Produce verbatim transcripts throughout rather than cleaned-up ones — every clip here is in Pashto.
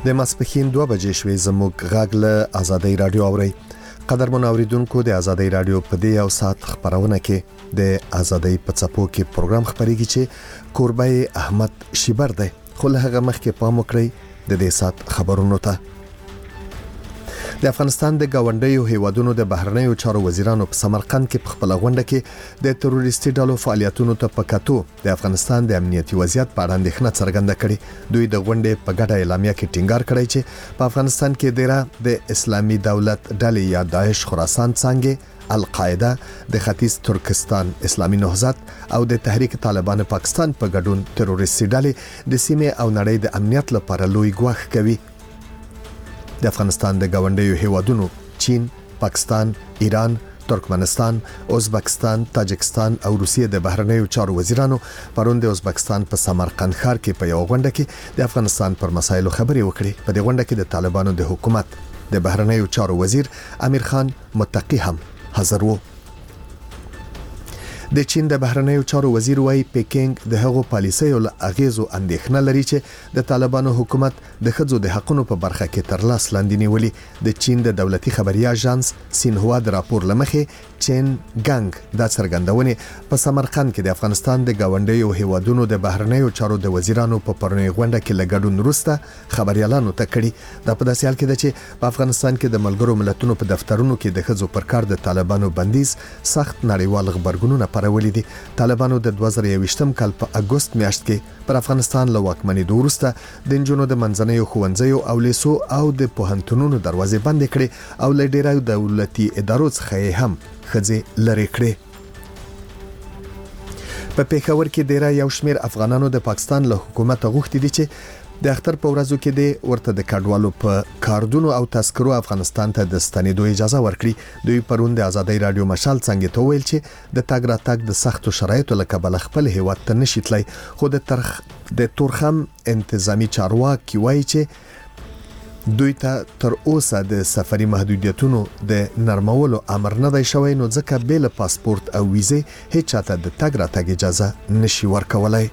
د ماسپښین دوه بجې شوې زموږ غږ له آزادۍ رادیو اوري. قدرمن اوریدونکو د آزادۍ رادیو په دې یو ساعت خبرونه کې د آزادۍ په څپو کې پروګرام خبريږي چې کوربه احمد شیبر دی. خو له هغه مخکې پام وکړئ د دې ساعت خبرونو ته. د افغانستان د گاونډیو هیوادونو د بهرنیو چارو وزیرانو په سمرقند کې په خپل غونډه کې د تروریستي ډلو فعالیتونو ته په کتو د افغانستان د امنیتي وضعیت په اړه اندېښنه څرګنده کړې. دوی د غونډې په ګډه اعلامیه کې ټینګار کړی چې په افغانستان کې ډیره د اسلامي دولت ډلې یا داعش خراسان څنګه القاعده د ختیځ ترکستان اسلامي نهضت او د تحریک طالبان پاکستان په ګډون تروریستي ډلې د سیمې او نړۍ د امنیت لپاره لوی ګواښ کوي. د افغانستان د گاونډیو هیوادونو چین، پاکستان، ایران، ترکمنستان، ازبکستان، تاجکستان او روسیې د بهرنیو چارو وزیرانو پرون د ازبکستان په سمرقند ښار کې په یو غونډه کې د افغانستان پر مسایلو خبرې وکړې. په دې غونډه کې د طالبانو د حکومت د بهرنیو چارو وزیر امیر خان متقی هم حاضر وو. د چین د بهرنیو چارو وزیر وايي پیکینګ د هغو پالیسیو له اغیزو اندېښنه لري چې د طالبانو حکومت د ښځو د حقوقو په برخه کې تر لاس لاندې نیولي. د چین د دولتي خبري اژانس سینهوا د راپور لمخې چین ګنګ د څرګندونې په سمرقند کې د افغانستان د گاونډیو هیوادونو د بهرنیو چارو د وزیرانو په پرونی غونډه کې لګډون وروسته خبريالانو ته کړي. دا په داسې حال کې ده چې په افغانستان کې د ملګرو ملتونو په دفترونو کې د ښځو پر کار د طالبانو بندیز سخت نړیوال خبرګونونه پرولې دي. طالبانو د دوه زره یوویشتم کال په اگست میاشت کې پر افغانستان له واکمنۍ وروسته د انجونو د منځنیو ښوونځیو او لیسو او د پوهنتونونو دروازې بندې کړې او له ډیرو دولتي ادارو څخه هم خځې لري کړې. په پیښور کې ډیره یو شمېر افغانانو د پاکستان له حکومت غوښتي دي چې د اختر په ورځو کې د ورته د کډوالو په کارډونو او تذکرو افغانستان ته د ستنېدو اجازه ورکړي. دوی پرون د آزادۍ رادیو مشال څنګه ته ویل چې د تاګ راتګ د سختو شرایطو له کبله خپل هیواد ته نشي تللی. خو د ترخ د تورخم انتظامی چارواکي وایي چې دوی ته تر اوسه د سفري محدودیتونو د نرمولو امر نه دی شوی، نو ځکه بل پاسپورت او ویزه هیڅ چاته د تاګ راتګ اجازه نشي ورکولای.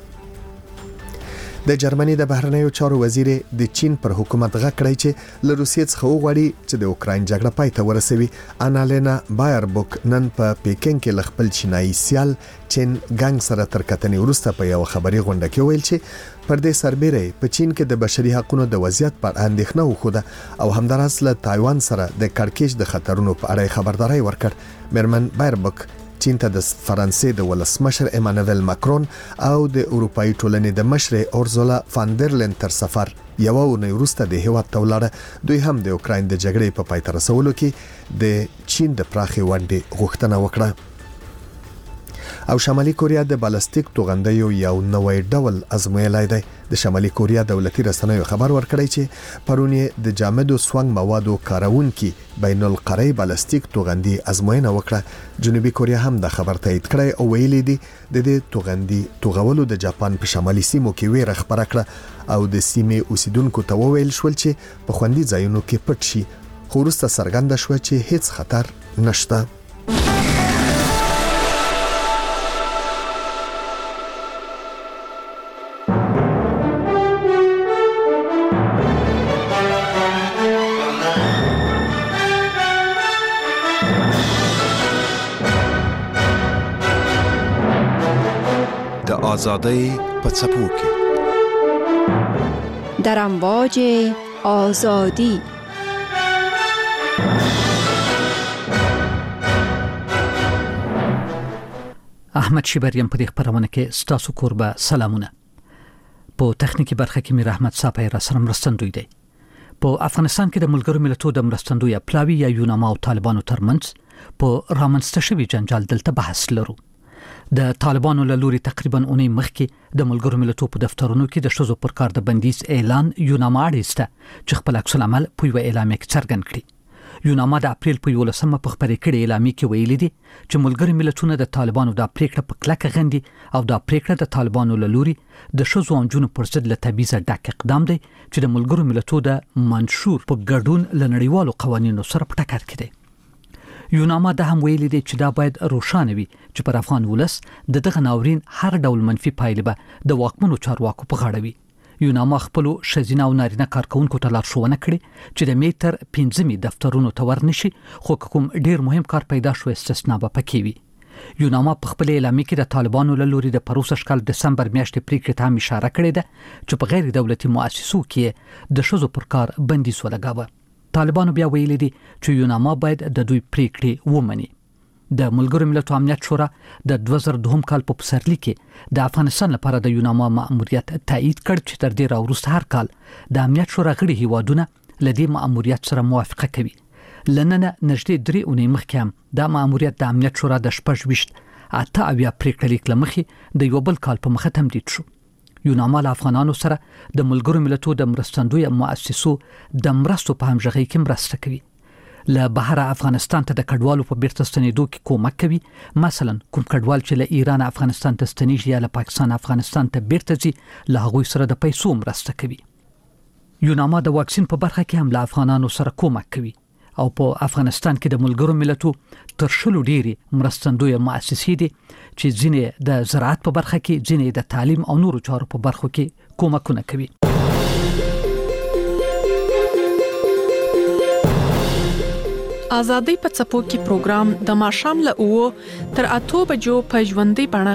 د جرمني د بهرنیو چارو وزیر د چین پر حکومت غږ کړی چې له روسیې څخه وغواړي چې د اوکراین جګړه پای ته ورسوي. انالینا بایربوک نن په پیکینګ کې خپل چینایي سیال چین ګنګ سره تر کتنې وروسته په یو خبري غونډه کې ویل چې پر دې سربېره په چین کې د بشري حقوقو د وضعیت پر اندېښنه وخوده او همدارس له تایوان سره د کړکېچ د خطرونو په اړه خبرداري ورکړ. مرمن بایربوک چین ته د فرانسې د ولسمشر ایمانوئل ماکرون او د اروپאי ټولنې د مشر اورزولا فاندرلین تر سفر یو ونې وروسته د هیواد تولاړه. دوی هم د اوکراین د جګړې په پای ته رسولو کې د چین د پراخي ونډې غوښتنه وکړه. او شمالي کوریا د بالستیک توغندیو یو نوې ډول ازمویلای دی. د شمالي کوریا دولتي رسنیو خبر ورکړی چې پرونی د جامدو سوانګ موادو کارونکي بین القری بالستیک توغندي ازموینه وکړه. جنوبي کوریا هم د خبر تایید کړی او ویلي دی د دې توغندي توغولو د جاپان په شمالي سیمو کې ویره خبره کړه او د سیمې اوسیدونکو ته وویل شول چې په خوندي ځایونو کې پټ شي. خو وروسته څرګنده شوه چې هیڅ خطر نشته. آزادی په څپو کې در امواج آزادی. احمد شیبریم په دې خبرونه کې ستاسو کوربه سلامونه. په تخنیکی برخه کې میر احمد صاحب را سره مرستندوی دی. په افغانستان کې د ملګرو ملتونو د مرستندوی پلاوی یا یوناما او طالبانو ترمنځ په رامنځته شوی جنجال دلته بحث لرو. د طالبانو له لوري تقریبا اونۍ مخکې د ملګرو ملتونو په دفترونو کې د شذو پر کار د بندیز اعلان یوناما اړیسته چې خپل عکس العمل په یو اعلامیه کې څرګند کړي. یوناما د اپریل په یولسمه په خبرې کړي اعلامیه کې ویلي دي چې ملګرو ملتونو د طالبانو د پریکړه په کلکه غندي او د پریکړه د طالبانو له لوري د شذو او جنونو پر ضد له تبعیض ډک اقدام دی چې د ملګرو ملتونو د منشور په ګډون لنړیوالو قوانینو سره په ټکر کې دی. یوناما د هم ویلي دي چې دا باید روښانه وي چې پر افغان ولس د دغه ناورین هر ډول منفي پایله به د واکمنو چارواکو په غاړه وي. یوناما خپل شزینه او نارینه کارکونکو ته لارښوونه کړې چې د میتر پنځمې دفترونو ته ورنشي، خو کوم ډیر مهم کار پیدا شو استثنا به پکې وي. یوناما په خپل اعلامیه کې د طالبانو له لوري د پروسه کال دسمبر میاشتې پریکړې ته هم اشاره کړې ده چې په غیر دولتي مؤسسو کې د ښځو پر کار بندیز ولګاوه. طالبانو بیا ویلي دي چې یوناما باید د دوی پریکړې ومني. د ملګرو ملتونو امنیت شورا د دوه زره دوه کال په پسرلي کې د افغانستان لپاره د یوناما مأموریت تایید کړ چې تر دې راوروسته هر کال د امنیت شورا غړي هیوادونه له دې مأموریت سره موافقه کوي. لننه نږدې درې اونۍ مخکې هم د مأموریت د امنیت شورا د شپږ ویشت اته اویا پریکړه لیک له مخې د یو بل کال په مخه تمدید شو. یوناما له افغانانو سره د ملګرو ملتونو د مرستندوی مؤسسو د مرستو په همغږۍ کې مرسته کوي. له بهر افغانستان ته د کډوالو په بیرته ستنېدو کې کومک کوي. مثلا کوم کډوال چې له ایران افغانستان ته ستنېږي یا له پاکستان افغانستان ته بیرته ځي، له هغوی سره د پیسو مرسته کوي. یوناما د واکسین په برخه کې هم له افغانانو سره کومک کوي او په افغانستان کې د ملګرو ملتونو تر شلو ډېرې مرستندوی مؤسسې دي چې ځینې د زراعت په برخه کې، ځینې د تعلیم او نورو چارو په برخو کې کومکونه کوي. آزادۍ په څپو کې پروګرام د ماښام له اوو تر اتو بجو په ژوندۍ بڼه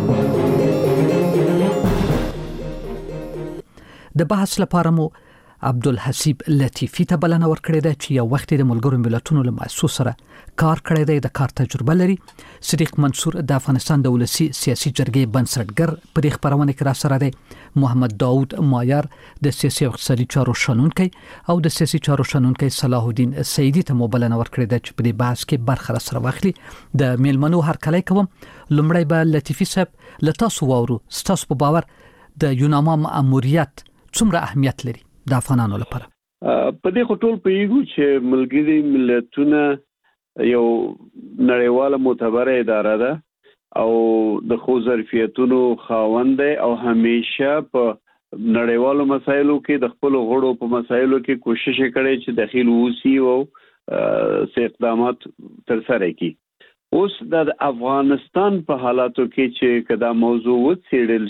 د بحث لپاره مو عبدالحسیب لطیفی ته بلنه ورکړې ده چې یو وخت د ملګرو ملتونو له مؤسسو سره کار کړی دی، د کار تجربه لري. صدیق منصور د افغانستان د ولسی سیاسي جرګې بنسټګر په دې خبرونه کې را سره دی. محمد داوود مایار د سیاسي او اقتصادي چارو شنونکی او د سیاسي چارو شنونکی صلاح الدین سیدی ته مو بلنه ورکړې ده چې په دې بحث کې برخه را سره واخلي. د میلمنو هرکلی کوم. لومړی به لطیفی صاحب له تاسو واورو، ستاسو په باور د یوناما مأموریت څومره اهمیت لري د افغانانو لپاره؟ په دې خټول پیږو چې ملګري ملتونه یو نړیواله معتبره اداره ده او د خو ظرفیتونو خاوند دی او همیشه په نړیوالو مسایلو کې د خپل غړو په مسایلو کې کوشش کړي چې داخل وسی او سه اقدامات تر سره کړي. اوس د افغانستان په حالاتو کې چې کدا موضوع وڅېړل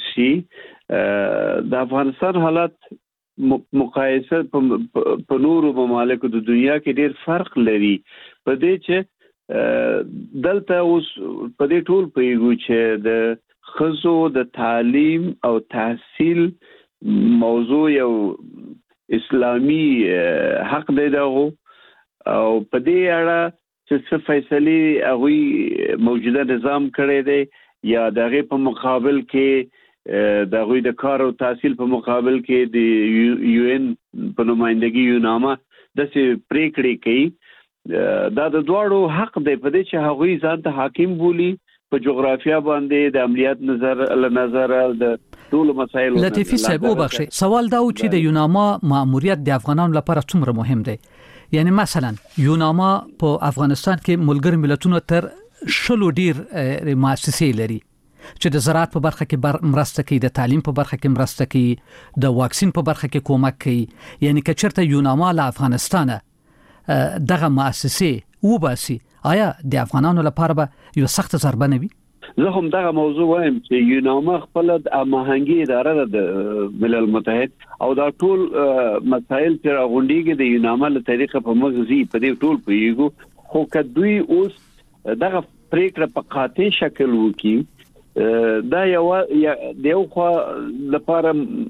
شي، د افغانستان حالات مقایسه په نورو ممالکو د دنیا کې ډیر فرق لري. په دې چې دلته اوس په دې ټول پیږو چې د خزو د تعلیم او تحصیل موضوع یو اسلامی حق دی دغه، او په دې اړه چې څه فیصله هغه موجوده نظام کړی دی یا دغه په مقابل کې د غوی د کار او تحصیل په مقابل کې د یو ان په نمائندګي یوناما د څه پریکړې کوي. دا د دواړو حق دی په دې چې هغوی ځان ته حاکم بولی په جغرافیا باندې د عملیات نظر له نظر د ټول مسایلو. لطیفی صاحب وبخښئ، سوال دا و چې د یوناما مأموریت د افغانانو لپاره څومره مهم دی؟ یعنی مثلا یوناما په افغانستان کې ملګرو ملتونو تر شلو ډیر مؤسسې لري چې د زراعت په برخه کې مرسته کوي، د تعلیم په برخه کې مرسته کوي، د واکسین په برخه کې کومک کوي. یعنی که چېرته یوناما له افغانستانه دغه مؤسسې وباسي، آیا د افغانانو لپاره به یو سخت ضربه نه وي؟ زه هم دغه موضوع وایم چې یوناما خپل د هماهنګي اداره ده د ملل متحد او دا ټول مسایل چې راغونډيږي د یوناما له طریقه په مغزي په دې ټول پیږو. خو کدوې اوس دغه پریکړه په قاطع شکل وکړي، دا یو د یو خو لپاره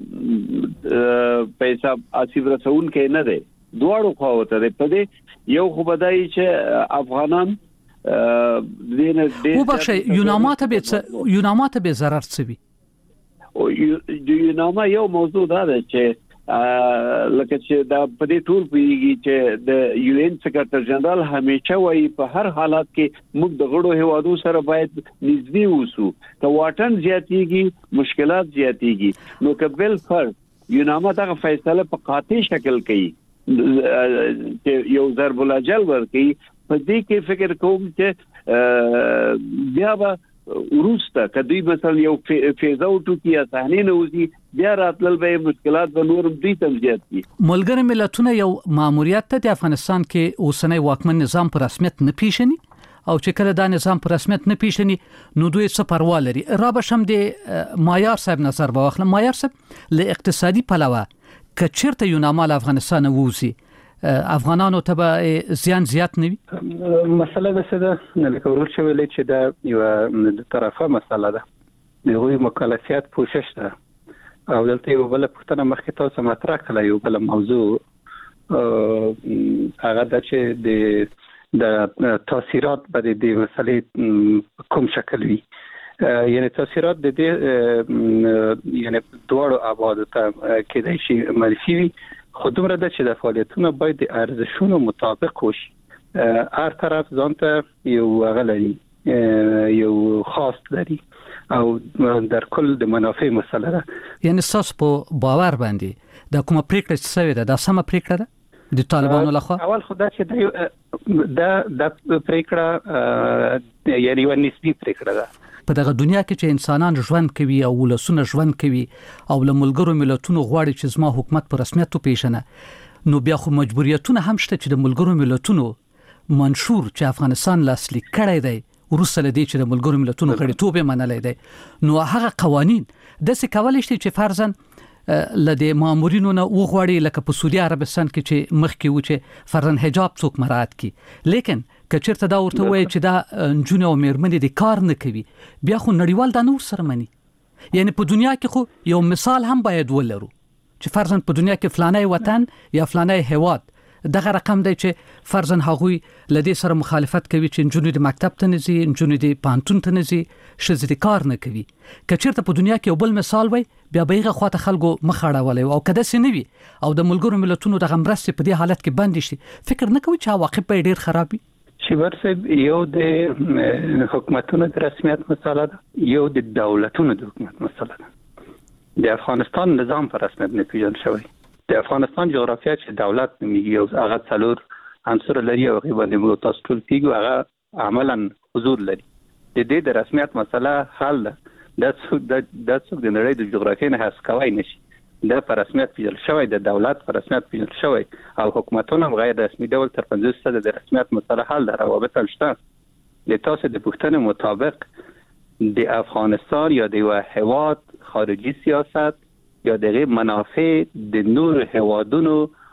پیسې اسیب رسون کې نه دی، دواړو خواته دی. په دې یو خو بدایي چې افغانان دینه دې وبخښئ، یوناما ته به یوناما ته به ضرر څه وي؟ او یوناما یو موضوع دا ده چې لکه چې دا په دې ټول پیږي چې د یو ان سیکریټر جنرال همیشه وایي په هر حالت کې موږ د غړو هیوادو سره باید نږدې اوسو، که واټن زیاتېږي مشکلات زیاتېږي. نو که بل فرض یوناما دغه فیصله په قاطع شکل کوي چې یو ضرب الاجل ورکوي، په دې کې فکر کوم چې بیا به وروسته کدی مثلا یو فیز اوټ کی اسانه نه وزي بیا راتلل به مشکلات به نور دوی تم زیات دي. ملګری ملتونه یو ماموریت ته د افغانستان کې اوسنۍ واکمن نظام پر رسمیت نه پیژني او چې کله دا نظام په رسمیت نه پیژني نو دوی څه پروا لري. را به شم د مایار صاحب نظر به واخلم. مایار صاحب له اقتصادي پلوه که چیرته یو نامال افغانستان ووزي افغانانو ته به زیان زیات نه وي؟ مسله ده څه ده نه لکه ورور چې ویلې چې دا یو د طرفه مسله ده، د هغوی مکلفیت پوښښ ده. او دلته یو بل پوښتنه مخکې تاسو مطرح کړه، یو بل موضوع هغه ده چې د د تاثیرات به د مسلې کوم شکل وي. یعنی تاثیرات د دې یعنی دواړو ابعادو ته کېدای شي منفي وي، خو دومره ده چې د فعالیتونو باید د ارزښتونو مطابق وشي. هر طرف ځان ته یو هغه لري، یو خاص لري او در کل د منافع مسله ده. یعنی تاسو په باور باندې د کومه پریکړه چې شوې ده دا سمه پریکړه ده د طالبانو لخوا؟ اول خو دا چې دا د پریکړه یعنی یو نسبي پریکړه ده. په دغه دنیا کې چې انسانان ژوند کوي او ولسونه ژوند کوي او له ملګرو ملتونو غواړي چې زما حکومت په رسمیت وپیژنه، نو بیا خو مجبوریتونه هم شته چې د ملګرو ملتونو منشور چې افغانستان لاسلیک کړی دی وروسته له دې چې د ملګرو ملتونو غړیتوب یې منلی دی، نو هغه قوانین داسې کولی شي چې فرضاً له د مامورینو نه وغواړي لکه په سعودي عربستان کې چې مخکې و چې فرضاً حجاب څوک مراعات کړي. لیکن که چېرته دا ورته وایي چې دا نجونې او مېرمنې د کار نه کوي، بیا خو نړیوال دا نه ورسره مني. یعنی په دنیا کې خو یو مثال هم باید ولرو چې فرضاً په دنیا کې فلانی وطن یا فلانی هیواد دغه رقم دی چې فرضاً هغوی له دې سره مخالفت کوي چې نجونې د مکتب ته نه ځي، نجونې د پوهنتون ته نه ځي، ښځې د کار نه کوي. که چېرته په دنیا کې یو بل مثال وای بیا به هغه خواته خلکو مخ اړولی او که داسې نه وي او د ملګرو ملتونو دغه مرستې په دې حالت کې بندې شي، فکر نه کوي چې عواقب به ډېر خراب وي؟ شیبر صاحب، یو د حکومتونو د رسمیت مسله ده، یو د دولتونو د حکومت مسله ده. د افغانستان نظام په رسمیت نه پیژندل شوی. د افغانستان جغرافیه چې دولت نومیږي او هغه څلور عنصر لري او هغه باندې موږ تاسو ټول پیګو هغه عملاً حضور لري. د دې د رسمیت مسله حل ده. د د څوک د نړۍ د جغرافیې نه هڅه کوي نشي دا په رسمیت پیژندل شوی، د دولت په رسمیت پیژندل شوی او حکومتونه غیر رسمي ډول تر پنځوس سده د رسمیت مسله حل ده. روابط شته. د تاسو د پوښتنې مطابق د افغانستان یا د یو هیواد خارجي سیاست یا دغه منافع د نور هیوادونو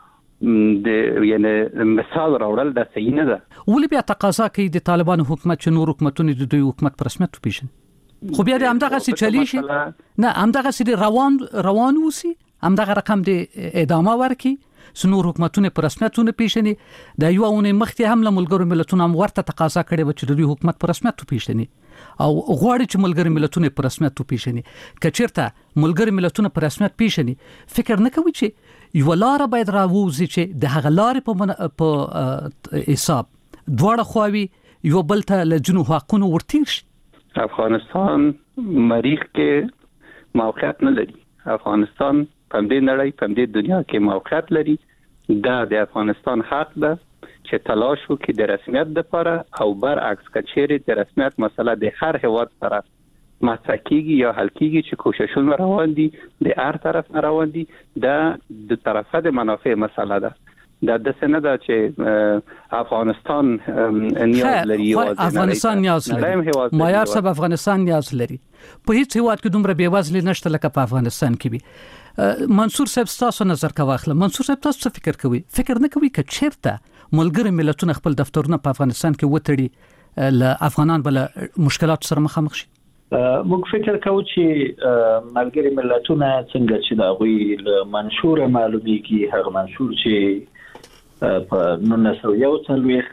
د یعنی مثال راوړل د صحیح نه ده. ولې بیا تقاضا کوي د طالبانو حکومت چې نور حکومتونه د دوی حکومت په رسمیت وپیژني؟ خو بیا د همدغه سي چلی شي نه همدغه سي روان روان وسی همدغه رقم د ادامه ورکي سنور حکومتونه په رسمیت نه پیژني. د یو اونې مخکې هم له ملګرو ملتونو هم ورته تقاضا کړې و چې د دوی حکومت په رسمیت پیژني او غواړي چې ملګرو ملتونه په رسمیت پیژني. کچېرته ملګرو ملتونه په رسمیت پیژني، فکر نه کوي چې یو لار باید راووزي چې د هغه لارې په من... په حساب دواړه خواوي یو بل ته له جنو حقونو ورتیر شي. افغانستان مریخ کې موقعیت نه لري. افغانستان په دې نړۍ په دې دنیا کې موقعیت لري. دا د افغانستان حق ده چې تلاش وکړي د رسمیت لپاره او برعکس کچېرې د رسمیت مسله د هر هیواد سره مطرح کیږي یا حل کیږي چې کوششونه روان دي د هر طرف نه روان دي. دا د طرفه د منافع مسله ده. دا د سنه دا چې افغانستان نیاز لري او افغانستان نیاز لري. مایار صاحب افغانستان نیاز لري. په هیڅ هیواد کې دومره بیوزلي نشته لکه په افغانستان کې وي. منصور صاحب تاسو نظر کا واخله. منصور صاحب تاسو څه فکر کوي؟ فکر نه کوي چې چیرته ملګری ملتونه خپل دفترونه په افغانستان کې وتړي ل افغانان بل مشکلات سره مخامخ شي؟ موږ فکر کوو چې ملګری ملتونه څنګه چې دا غوي له منشور معلومیږي، هغه منشور چې په نولس سوه یو څلوېښت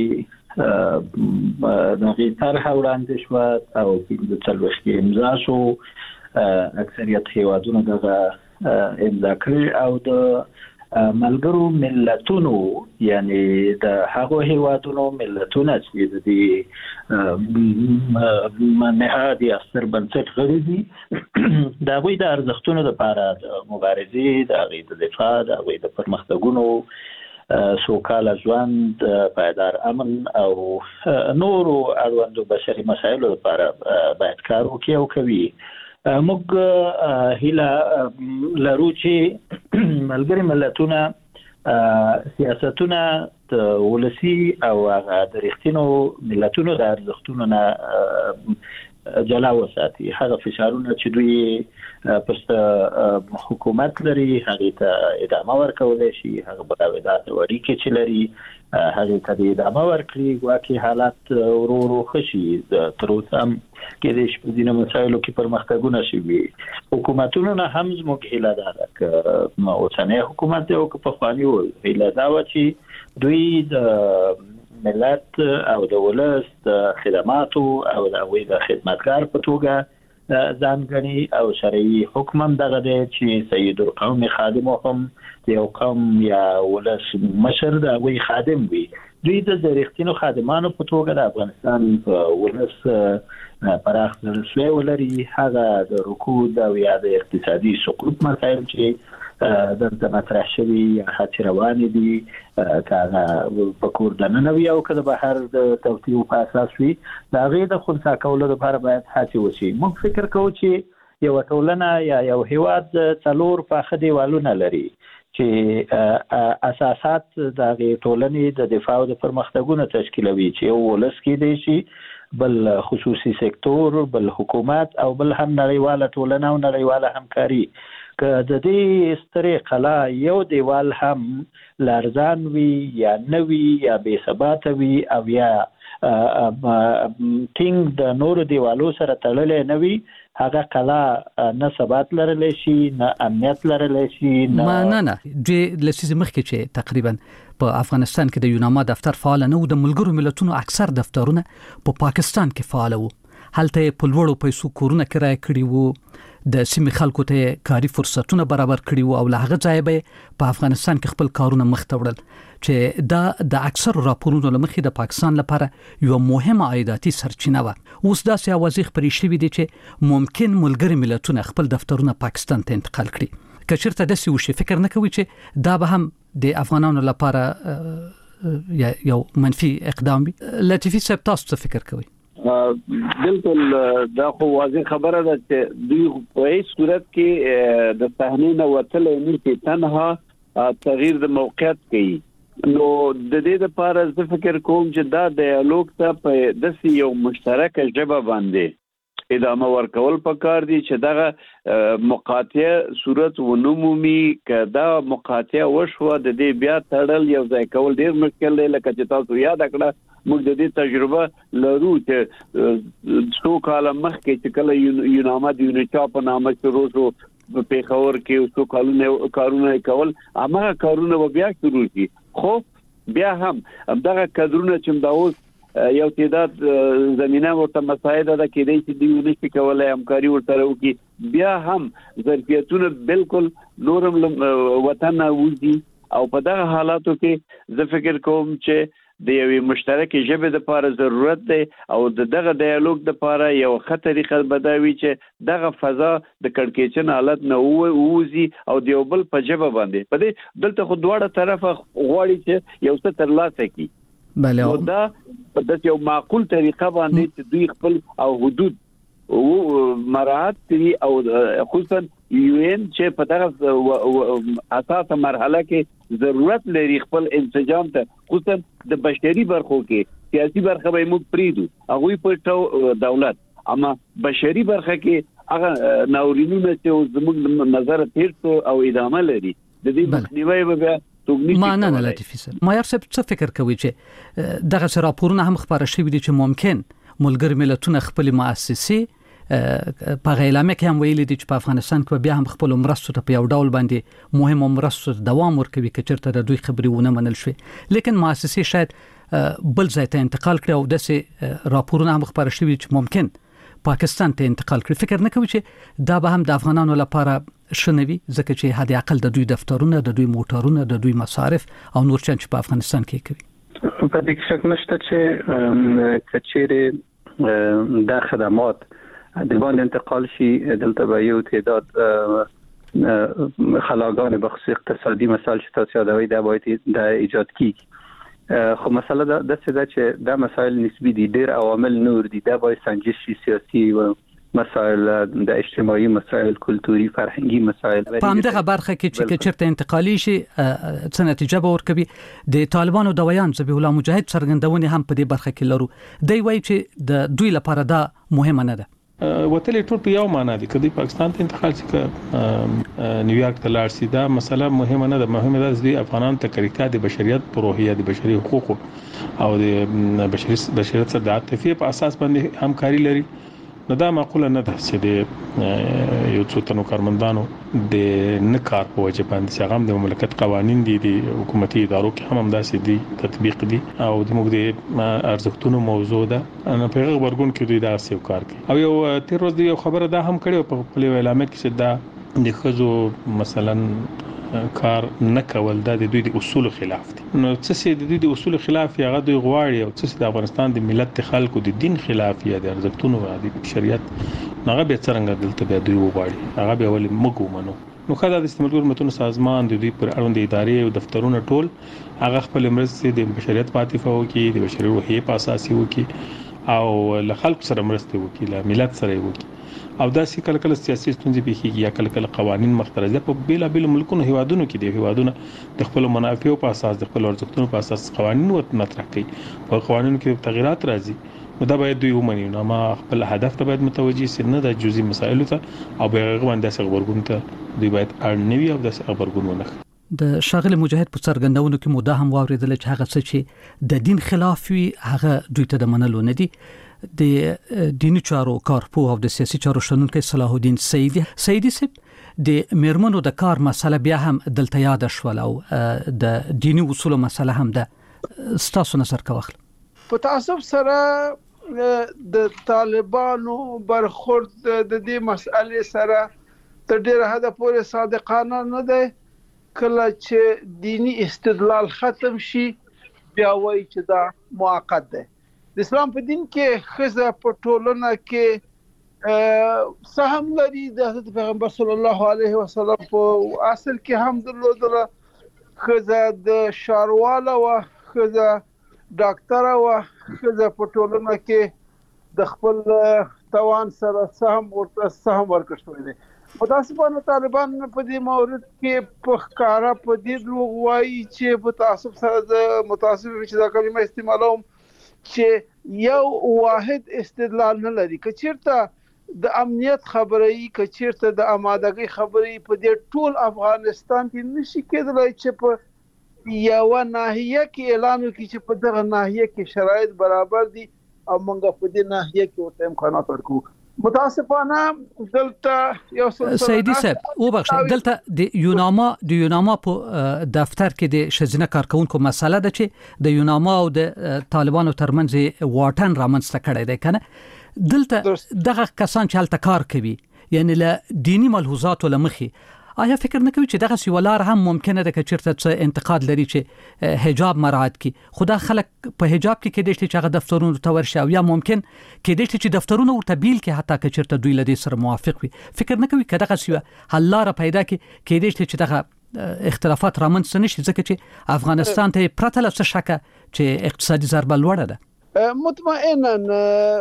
کې دغه طرح وړاندې شو او په څلوېښت کې امضا شو. اکثریت هیوادونو دغه امضا کړی او د ملګرو ملتونو یعنی د هغو هیوادونو ملتونه چې د نهادي اثر بنسټ غړي دي دا غوي د ارزښتونو لپاره د مبارزې، د غوي د دفاع، د غوي د پرمختګونو، سوکاله ژوند، پایدار امن او نورو اړوندو بشري مسایلو لپاره باید کار وکړي او کوي. موږ هیله لرو چې ملګري ملتونه سیاستونه ملت ولسی او هغه د رښتینو ملتونو د ارزښتونو نه جلا وساتي. هغه فشارونه چې دوی پر حکومت لري هغه ته ادامه ورکول شي، هغه بغاوتات وړي کې چې لري هغه ته ادامه ورکړي، واکه حالات ورو ورو خشي. تر اوسه هم کې د شپږینه مسایلو کې پرمختګونه شوي. حکومتونو نه هم زموږ هیله ده چې اوسنۍ حکومت او په خواني وي هیله دا و چې دوی د ملت او د ولس د خدماتو او د وی د خدمتګار په توګه ځانګړي او شرعي حکم هم دغه دی چې سید القوم خادم هم یو قوم یا ولس مشر د وی خادم وي. دوی د رښتینو خادمانو په توګه د افغانستان په ولس پراخ زړه ولري. هغه د رکود او یا د اقتصادي سقوط مسایل چې د مطرح شوی یا هڅې روانې دي کاغه په کور دننه وي او که د بهر د توطیو په اساس وي، د هغې د خنثی کولو لپاره باید هڅې وشي. موږ فکر کوو چې یو ټولنه یا یو هیواد څلور پاخه دیوالونه لري چې اساسات د هغې ټولنې د دفاع او د پرمختګونو تشکیلوي، چې یو ولس کېدی شي، بل خصوصي سکتور، بل حکومت او بل هم نړیواله ټولنه او نړیواله همکاري. که د دې سترې قلا یو دیوال هم لارزان وي یا نوي یا بې ثباته وي او یا ټینګ د نورو دیوالو سره تړلې نه وي، هغه قلا نه ثبات لرلی شي، نه امنیت لرلی شي. نه نه نه د لسیز مخکې چې تقریبا په افغانستان کې د یوناما دفتر فعال نه و، د ملګرو ملتونو اکثر دفترونه په پاکستان کې فعال وو. هلته په لوړو پیسو کورونه کرایه کړي وو، د سیمې خلکو ته کاري فرصتونه برابر کړي وو او له هغه ځایه به په افغانستان کې خپل کارونه مخ ته وړل، چې دا د اکثر راپورونو له مخې د پاکستان لپاره یو مهمه عایداتي سرچینه وه. اوس داسې اوازې خپرې شوي دي چې ممکن ملګري ملتونه خپل دفترونه پاکستان ته انتقال کړي. که چېرته داسې وشي، فکر نه کوي چې دا به هم د افغانانو لپاره یو منفي اقدام وي؟ لطیفي صاحب، تاسو څه فکر کوئ؟ بالکل دا خو واضح خبره ده چې دوی په هیڅ صورت کې د صحنې نه وتلی نه شي، تنها تغییر د موقعیت کوي. نو د دې لپاره زه فکر کوم چې دا ډایالوګ ته په داسې یو مشترکه ژبه باندې ادامه ورکول پکار دي چې دغه مقاطعه صورت ونمومي. که دا مقاطعه وشوه، د دې بیا تړل یو ځای کول ډیر مشکل دی. لکه چې تاسو یاد کړه موږ د دې تجربه لرو چې څو کاله مخکې چې کله یوناما د یونیچا په نامه شروع شو په پیښور کې څو کارونه کارونه کول، هغه کارونه بیا شروع شي. خو بیا هم دغه کډرونه چې دا اوس یو تعداد زمينه ورته مساعده ده کېدای چې دی ونشي کولای همکاري ورته وکړي، بیا هم ظرفیتونه بالکل نورم وطن وځي. او په دغه حالاتو کې زه فکر کوم چې د یوې مشترکې ژبې لپاره ضرورت دی او د دغه ډایالوګ لپاره یو ښه طریقه بداوي چې دغه فضا د کړکېچن حالت نه ووځي او د یو بل په ژبه باندې په دې دلته خو دواړه طرفه غواړي چې یو څه ترلاسه کړي. بله، نو دا په یو معقول طریقه باندې چې دوی خپل او حدود او مراعات کړي او خصوصا یو ان چې په دغه اساسه مرحله کې ضرورت لري خپل انسجام ته، خصوصا د بشري برخو کې. سیاسي برخه به موږ پریدو هغه په دولت، اما بشري برخه کې هغه ناورینونه چې زموږ نظر تیر او ادامه لري، د دې مخنیوي به ما نه نه لطیفي سره. ما یار څه فکر کوي چې دغه راپورونه هم خبره شوي دي چې ممکن ملګر ملتونه خپل مؤسسې په اعلامیه کې هم ویلي دي چې په افغانستان کې بیا هم خپل مرستو ته په یو ډول باندې مهمه مرستو دوام ورکوي که چېرته د دوی خبرې ونه منل شي. لیکن مؤسسې شاید بل ځای ته انتقال کړي او داسې راپورونه هم خبره شوي چې ممکن پاکستان ته انتقال کړي. فکر نه کوي چې دا به هم د افغانانو لپاره شنوي، ځکه چې حد اقل د دوی دفترونه، د دوی موټرونه، د دوی مصارف او نور چند چې په افغانستان کې کوي. په دې شک نشته چې کچېره د خدمات د باندې انتقال شي، دلته به یو تعداد خلاګان به خصوص اقتصادي مسائل چې تاسو یادوي دا باید د ایجاد کیږي. خو مسله دا د څه ده چې دا مسائل نسبی دي، ډېر عوامل نور دي، دا باید سنجش شي، سیاسي و مسائل د اجتماعي مسائل کلتوري فرهنګي مسائل په همدغه برخه کې چې چیرته انتقالي شي څه نتیجه به ورکوي د طالبانو د ویان ذبیح الله مجاهد څرګندونه هم په دې برخه کې لرو دی وایي چې د دوی لپاره دا مهمه نه ده وتلې ټول په یو معنا دي کدی پاکستان ته انتقال شي ک نیویارک ته لاړ شي دا مسله مهمه نه ده مهمه ده چې افغانان ته طریقه د بشریت پروهیه د بشري حقوقو او د بشري بشریت سره د عاطفي په اساس باندې همکاري لري نو دا معقوله نه ده چې د یو څو تنو کارمندانو د نکار په وجه باندې چې هغه د مملکت قوانين دي د حکومتي ادارو کې هم همداسې دي تطبیق دي او د موږ د ارزښتونو موضوع ده نو په هغه ورګون کې دوی دا سیو کار کوي او یو تیر ورځ یو خبره ده هم کړي په خپل اعلان کې چې دا د خزو مثلا کار نه کول د دوی د اصول خلاف دي نو څه د دوی د اصول خلاف یا دوی غواړي او څه د افغانستان د ملت خلکو د دین خلاف یا د ارزښتونو او د شریعت هغه به څنګه دلته به دوی غواړي هغه به ول مګو منو نو خدای د استعمال متونو سازمان د دوی پر اړوند ادارې او دفترونه ټول هغه خپل مرسته د بشریت پاتې فو کې د بشري روحي په اساسي وکي او له خلکو سره مرسته وکي له ملت سره وکي او دا سې کله کله سیاسي ستونزې به یا کله کله قوانين مختلفه په بیل بیل ملکونو هیوادونو کې دي هیوادونه د خپل منافعو په اساس د خپل ارزښتونو په اساس قوانين ورته مطرح کوي په قوانینو کې تغیرات راځي نو دا باید دوی ومني نو ما خپل هدف ته باید متوجي سي نه د جزئي مسایلو ته او به هغه باندې خبرګون ته دوی باید اړ نوي او د خبرګون ونه د شاغل مجاهد په څرګندونو کې مودا هم واوریدل چې هغه څه چې د دین خلاف وي هغه دوی ته د منلو نه دي د دیني چارو کارپوه او د سیاسي چارو شنونکو صلاح الدین سیدی سیدی سپ د میرمنو د کار مسله بیا هم دلته یاد شول او د دینی اصول مسله هم ده ستاسو نظر کوخل په تاسو سره د طالبانو برخورد د دې مسالې سره تر ډیره حد پورې صادقانه نه ده کله چې دینی استدلال ختم شي بیا وایي چې دا موقت ده د اسلام په دین کې خزه په ټولنه کې سهم لري د حضرت پیغمبر صلی الله علیه وسلم په اصل کې هم درلودله خزه د شارواله او خزه ډاکټر او خزه په ټولنه کې د خپل توان سره سهم ورته سهم ورکړل دي متاسفانه طالبان په دې مورد کې په ښکارا په دې دروغ وایي چې په تعصب سره د متاسف چې دا کلمه استعمالوم چې یو واحد استدلال نه لري که چیرته د امنیت خبرې که چیرته د آمادګۍ خبرې په دې ټول افغانستان کې نشي کېدلای چې په یو ناحیه کې اعلان وکړي چې په دغه ناحیه کې شرایط برابر دي او موږ په دې ناحیه کې ورته امکانات ورکو متاسفانه دلته یو سیدی صاحب او بخښه دلته د یوناما د یوناما په دفتر کې د شزینه کارکونکو مسله ده چې د یوناما او د طالبانو ترمنځ واټن رامنځته کړی دی کنه دلته دغه کسان چې هلته کار کوي یعنی له دینی ملحوظات لمخي آیا فکر نه کوي چې دغه سیولار هم ممکنه ده چې چیرته څه انتقاد لري چې حجاب مراعات کی خدا خلک په حجاب کې کېدې چې هغه دفترونو ته ورشي او یا ممکن کېدې چې دفترونو ورته بیل کې حتی که چیرته دوی لدی سره موافق وي فکر نه کوي کداغه سیو حل لار پیدا کې کېدې چې دغه اختلافات رامنځته نشي ځکه چې افغانستان ته پرته له شکه چې اقتصادي ضربه لوړه ده مطمئنا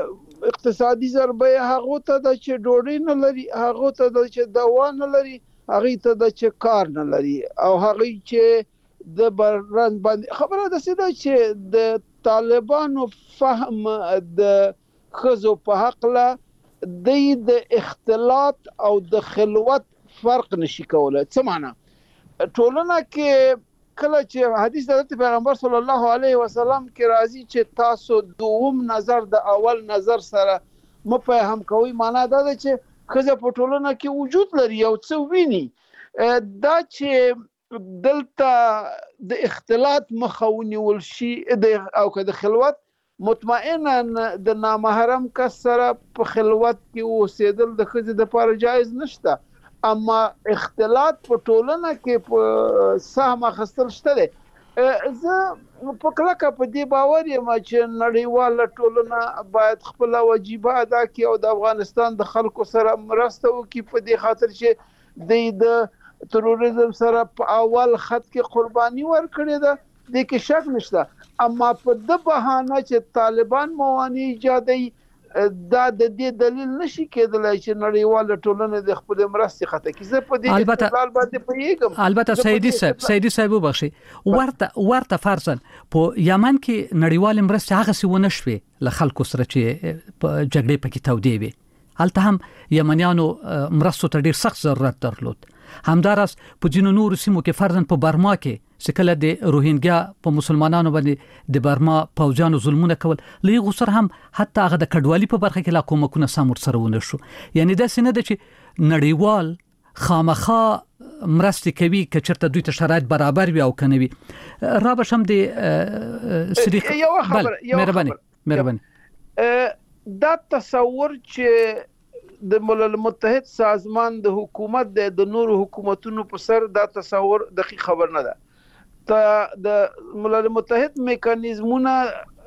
اقتصادي ضربه هغه ته د چې ډوډۍ نه لري هغه ته د چې دوا نه لري هغه ته د چې کار نه لري او هغه چې د برند باندې خبره ده چې د طالبانو فهم د خزو په حق له د اختلاط او د خلوت فرق نشي کولای څه معنی ټولنه کې کله چې حدیث حضرت پیغمبر صلی الله علیه وسلم کې راځي چې تاسو دوم نظر د اول نظر سره مفهم کوي معنی دا ده چې خزه په ټولنه کې وجود لري او څه ویني دا چې دلته د اختلاط مخاوني ول شي او که د خلوت مطمئنا د نامحرم کس سره په خلوت کې اوسېدل د خزه د لپاره جایز نشته اما اختلاط په ټولنه کې په سهم اخستل شته زه په کلکه په دې باور یم چې نړیواله ټولنه باید خپل واجب ادا کړي او د افغانستان د خلکو سره مرسته وکړي په دې خاطر چې د تروریزم سره په اول خط کې قرباني ورکړي ده د کې شک نشته اما په د بهانه چې طالبان موانع ایجادي دا د دې دلیل نشي کېدلای چې نړیواله ټولنه د خپل مرستې خطه کې زه په دې استدلال باندې پوهیږم. البته سیدی صاحب سیدی صاحب وبخشي ورته ورته فرضاً په یمن کې نړیواله مرستې هغه څه ونه شوې له خلکو سره چې په جګړې پکې تودې وي. هلته هم یمنیانو مرستو ته ډیر سخت ضرورت درلود. همدارس په جنو نور سیمو کې فرضاً په برما کې سکله د روهینګیا په مسلمانانو باندې د برما پوځانو ظلمونه کول لږ غوسر هم حتی هغه د کډوالي په برخه کې لا کومکونه سمور سره ونه شو. یعنی دا سینه د چې نړیوال خامخا مرستې کوي که چېرته دوی ته شرایط برابر وي او کنه وي. را بشم د صدیق بل مهرباني مهرباني دا تصور چې د ملل متحد سازمان د حکومت د نورو حکومتونو په سر دا تصور دقیق خبر نه ده. ته د ملل متحد میکانیزمونه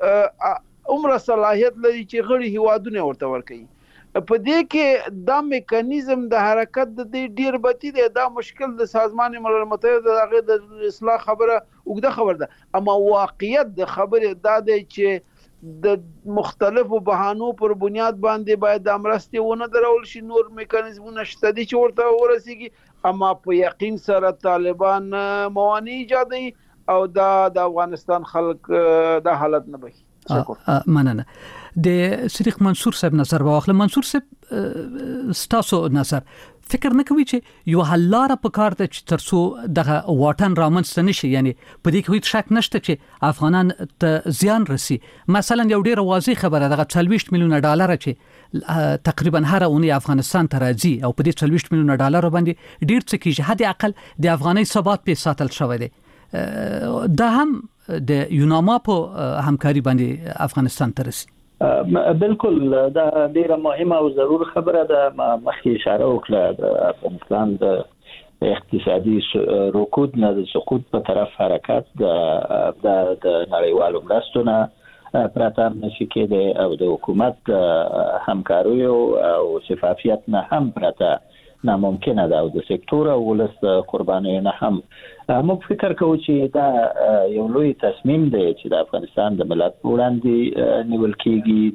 عمره صلاحیت لري چې غړي هیوادونه ورته ورکړي. په دې کې دا میکانیزم د حرکت د ډیر بتی دی. دا مشکل د سازمان ملل متحد دغه د اصلاح خبره وګړه خبر ده. اما واقعیت د خبره دا دی چې د مختلفو بهانو پر بنیاد باندې باید د امرستي ونه درول شي. نور میکانیزمونه شته دي چې ورته ورسیږي. اما په یقین سره طالبان موانع ایجادوي او دا د افغانستان خلک د حالت نه بخي. مننه. د صدیق منصور صاحب نظر واخله. منصور صاحب ستاسو نظر فکر نه کوي چې یو حل لاره په کار ده چې ترڅو دغه واټن رامنځته نشي؟ یعنی په دې کې هیڅ شک نشته چې افغانان ته زیان رسي. مثلا یو ډیره واضح خبره دغه څلوېښت میلیونه ډالر چې تقریبا هر اونۍ افغانستان ته راځي او په دې څلوېښت میلیونه ډالر باندې ډیر څه کیږي. حد اقل د افغاني ثبات په ساتل شوی دی. دا هم د یوناما په همکاري باندې افغانستان ته رسي. بالکل دا ډیره مهمه او ضرور خبره ده. مخکې اشاره وکړه د افغانستان د اقتصادي رکود نه د سقوط په طرف حرکت د د نړیوالو مرستو نه پرته نشي کېدای او د حکومت همکاري او شفافیت نه هم پرته ناممکنه ده او د سکتور او ولس قرباني نه هم. موږ فکر کوو چې دا یو لوی تصمیم دی چې د افغانستان د ملت وړاندې نیول کېږي.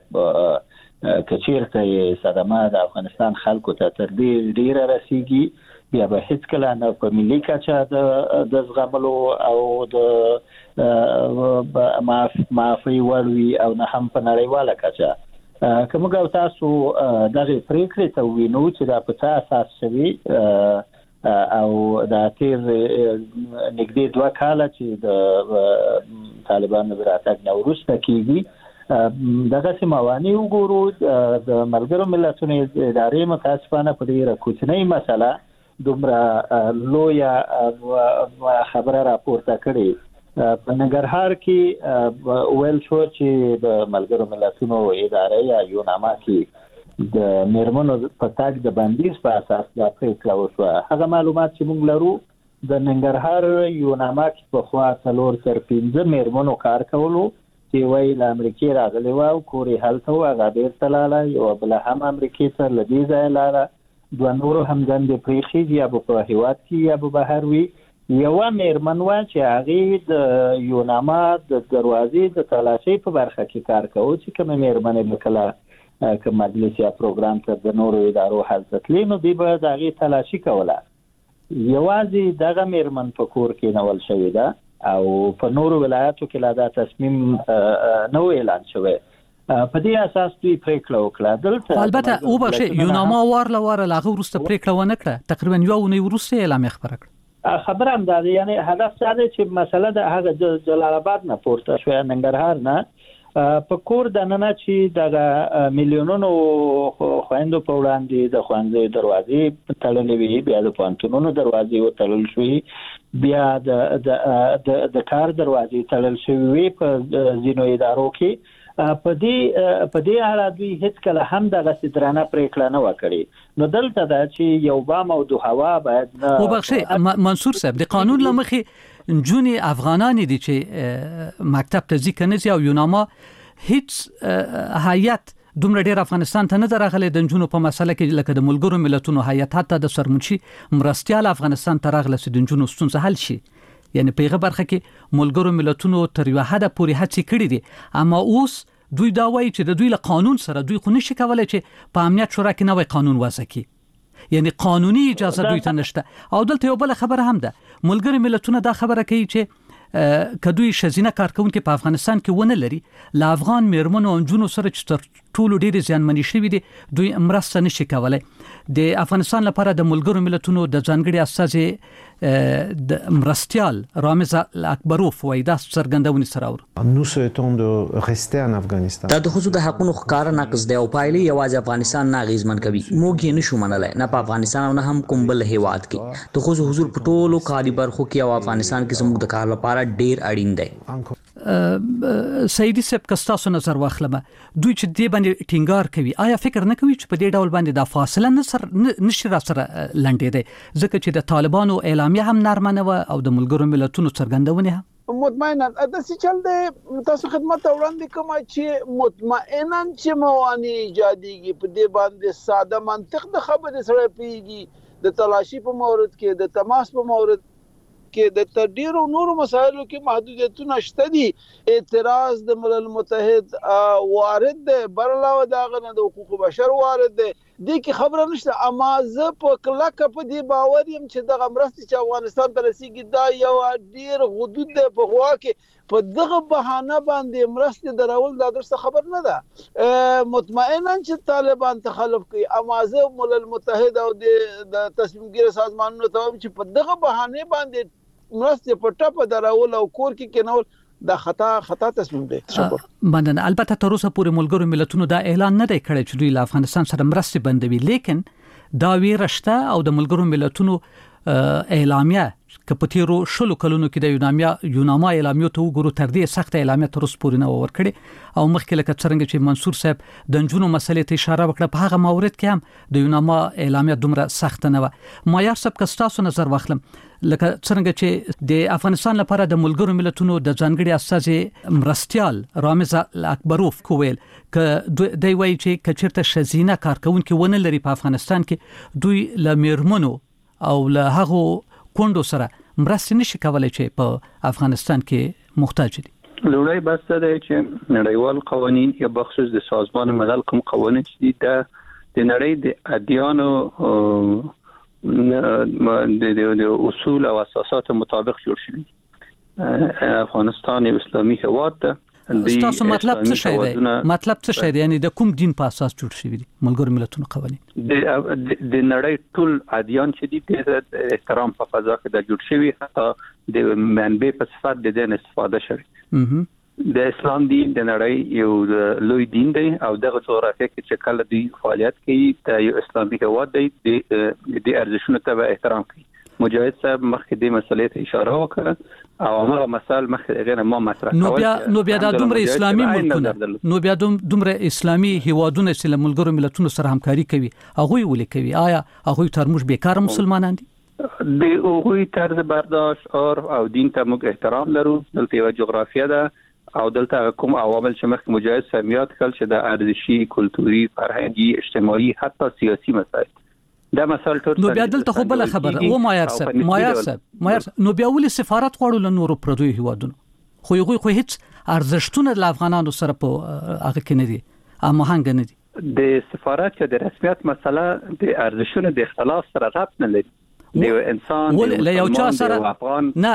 د کچیرته صدمه د افغانستان خلکو ته تر دې ډیره رسیږي بیا به هیڅ کله نه په ملي کچه د زغملو او د معافي وړوي او نه هم په نړیواله کچه. کوم ګاو تاسو دغه پریکړې ته وینو چې دا په څه اساس شوی او دا تیر نږدې دوه کاله چې د طالبانو براتګ نه وروسته کېږي دغه سیمواني وګورو. د ملګرو ملتونو ادارې متاسفانه په ډیره کوچنۍ مسله دومره لویه خبره راپورته کړې. په ننګرهار کې ویل شو چې د ملګرو ملتونو ادارې یا یوناما کې د میرمنو په تاګ د بندیز په اساس د پریکړه وشوه. هغه معلومات چې موږ لرو د ننګرهار یوناما کې په خوا څلور تر پنځه میرمنو کار کولو چې وایي له امریکې راغلي وو او کورې هلته وو. هغه بیرته لاړه. یوه بله هم امریکې ته له دې ځایه لاړه. دوه نورو هم دندې پرېښې یا به په هېواد کې یا به بهر وي. یوه میرمن وه چې هغې د یوناما د دروازې د تلاشۍ په برخه کې کار کوو چې کومه میرمنې به کله که مجلس یا پروګرام ته د نورو ادارو هلته تلې نو دوی به د هغې تلاشي کوله. یوازې دغه میرمن په کور کې نول شوې ده او په نورو ولایاتو کې لا دا تصمیم نه و اعلان شوی. په دې اساس دوی پریکړه وکړه. دلته البته وبخښئ یوناما وارله واره له هغه وروسته پریکړه ونه کړه. تقریبا یوه اونۍ وروسته اعلامیه خپره کړه. خبره هم دا ده یعنی هدف دا دی چې مسله د هغه جلال آباد نه پورته شوه ننګرهار نه په کور د ننه چې د میلیونونو خويندو په وړاندې د خوانځي دروازې تړلې وي بیا د پانتونونو دروازې وتړل شوې بیا د د کار دروازې تړل شوې په ځینو ادارو کې په دې په دې اړه دوی هیڅ کله هم د غسدرانه پریکړه نه وکړي. نو دلته دا چې یو بام او د هوا باید نه وبخښئ منصور صاحب د قانون لمخې جونی افغانان دي چې مکتب ته ځي کنه او یوناما هیڅ هیئت دومره ډیر افغانستان ته نه درغله د جنونو په مسله کې لکه د ملګرو ملتونو هیئت حتی د سرمنشي مرستيال افغانستان ته راغله چې د جنونو ستونزه حل شي. یعنی په هغه برخه کې ملګرو ملتونو تر یو حد پورې هڅې کړې دي اما اوس دوی دا وایي چې د دوی له قانون سره دوی خو نشي کولای چې په امنیت شورا کې نوې قانون وضع کړي، یعنی قانوني اجازه دوی ته نشته. او دلته یو بل خبره هم ده، ملګری ملتونه دا خبره کوي چې کدوې شزینه کارکونکو په افغانستان کې ونه لري، ل افغان میرمنو او جنونو سره چې تر ټولو ډېر زیانمنې شوي دي دوی مرسته نشي کولای. د افغانستان لپاره د ملګرو ملتونو د ځانګړي استازي د مرستيال رامز اکبروف وایي دا څرګندونې سره اور nous souhaitons de rester en Afghanistan. دا د خصوص د حقوقو ښکار ناقص دی او پایلې یوازې افغانستان نه غیزمن کوي. موږ یې نشو منلای نه په افغانستان او نه هم کوم بل هیواد کې. د خصوص حضور په ټولو کاري برخو کې او افغانستان کې زموږ د کار لپاره ډیر اړین دی. سیدی صاحب کستاسو نظر واخلمه، دوی چې دې باندې ټینګار کوي، آیا فکر نه کوي چې په دې ډول باندې د فاصله نصر نشي را سره لنډې دی، ځکه چې د طالبانو اعلامیه هم نرمه و او د ملګرو ملتونو څرګندونه هم مطمئنا د څه چل دی. تاسو خدمت وړاندې کوم چې مطمئنا چې موانع ایجاديږي په دې باندې ساده منطق د خبرې سره پیږي، د تلاشي په مورد کې، د تماس په مورد کې، د تدبیر او نورو مسایلو کې محدودیتونه شته دي. اعتراض د ملل متحد وارد دی، برلاو داغه نه د حقوق بشر وارد دی، دې کې خبره نشته. اما زه په کلکه په دې باور یم چې دغه مرستې چې افغانستان ته رسیږي دا یو ډیر حدود دی په غوا کې، په دغه بهانه باندې مرستې درول دا درسته خبر نه ده. مطمئنا چې طالبان تخلف کوي، اما زه ملل متحد او د تصمیم ګیرو سازمانونو ته وایم چې په دغه بهانه باندې مرستې په ټاپه درول او کور کې کېنول دا خطا خطا تصمیم دی. شکر. مننه. البته تر اوسه پورې ملګرو ملتونو دا اعلان نه دی کړی چې دوی له افغانستان سره مرستې بندوي، لیکن دا ویرشته او د ملګرو ملتونو اعلامیه که په تیرو شلو کلونو کې د یونامیا یوناما اعلامیو ته وګورو تر دې سخت اعلامیه تر اوسه پورې نه ورکړي او مخکې لکه څنګه چې منصور صاحب د جنونو مسلې ته اشاره وکړه په هغه مورد کې هم د یوناما اعلامیه دومره سخت نه و. مایار صاحب کستاسو نظر واخلم، لکه څنګه چې د افغانستان لپاره د ملګرو ملتونو د ځانګړي استازي مرستيال رامز اکبروف کویل ک دوی وایي چې کچرته شزینه کارکونکو ونه لري په افغانستان کې دوی ل میرمنو او له هغه کندو سره مرستې نشي کولای چې په افغانستان کې محتاج دي. لوړی بس دی چې نړیوال قوانین یا بخصوص د سازمان ملل کوم قوانین دي د نړۍ د ادیانو د اصول او اساسات مطابق جوړ شوی. افغانستان یو اسلامي هیواد ده. تاسو مطلب څه شی دی؟ مطلب څه شی دی؟ یعنی د کوم دین په اساس جوړ شوی دي ملګرو ملتونو قوانین؟ د نړۍ ټول ادیان چې دي د احترام په فضا کې د جوړ شوی، حتی د منبع په صفت د دین استفاده شوی. د اسلام دین د نړۍ یو لوی دین دی او دغه جغرافیه کې چې کله دوی فعالیت کوي د یو اسلامي هیواد دی د ارزښتونو ته احترام کوي. مجاهد صاحب مخکې د مسلې ته اشاره وکړه او هغه مسائل مخکې غیر ما مطرح نو بیا نو بیا د دومره اسلامي ملکونه نو بیا دومره اسلامي هیوادونه چې ملګرو ملتونو سره همکاري کوي هغه ولې کوي؟ آیا هغه ترموش بیکار مسلمانان دي؟ د هغوی طرز برداشت او دین ته موږ احترام لرو. دلته یو جغرافیه ده او دلته کوم عوامل چې مخکې مجاهد صاحب یاد کړل چې د ارزشي، کلتوري، فرهنګي، اجتماعي، حتی سیاسي مسایل دا مسائل ټول. نو بیا دلته خو بل خبره و مایار صاحب مایار صاحب مایار نو بیا ولې سفارت غواړو له نورو پردوی هیوادونو؟ خو یو خو هیڅ ارزښتونه د افغانانو سره په هغه کې نه دي، اما هنګ نه دي. د سفارت چې د رسمیت مسله د ارزښتونو د اختلاف سره رابط نه لري. د انسان له یو چا سره نه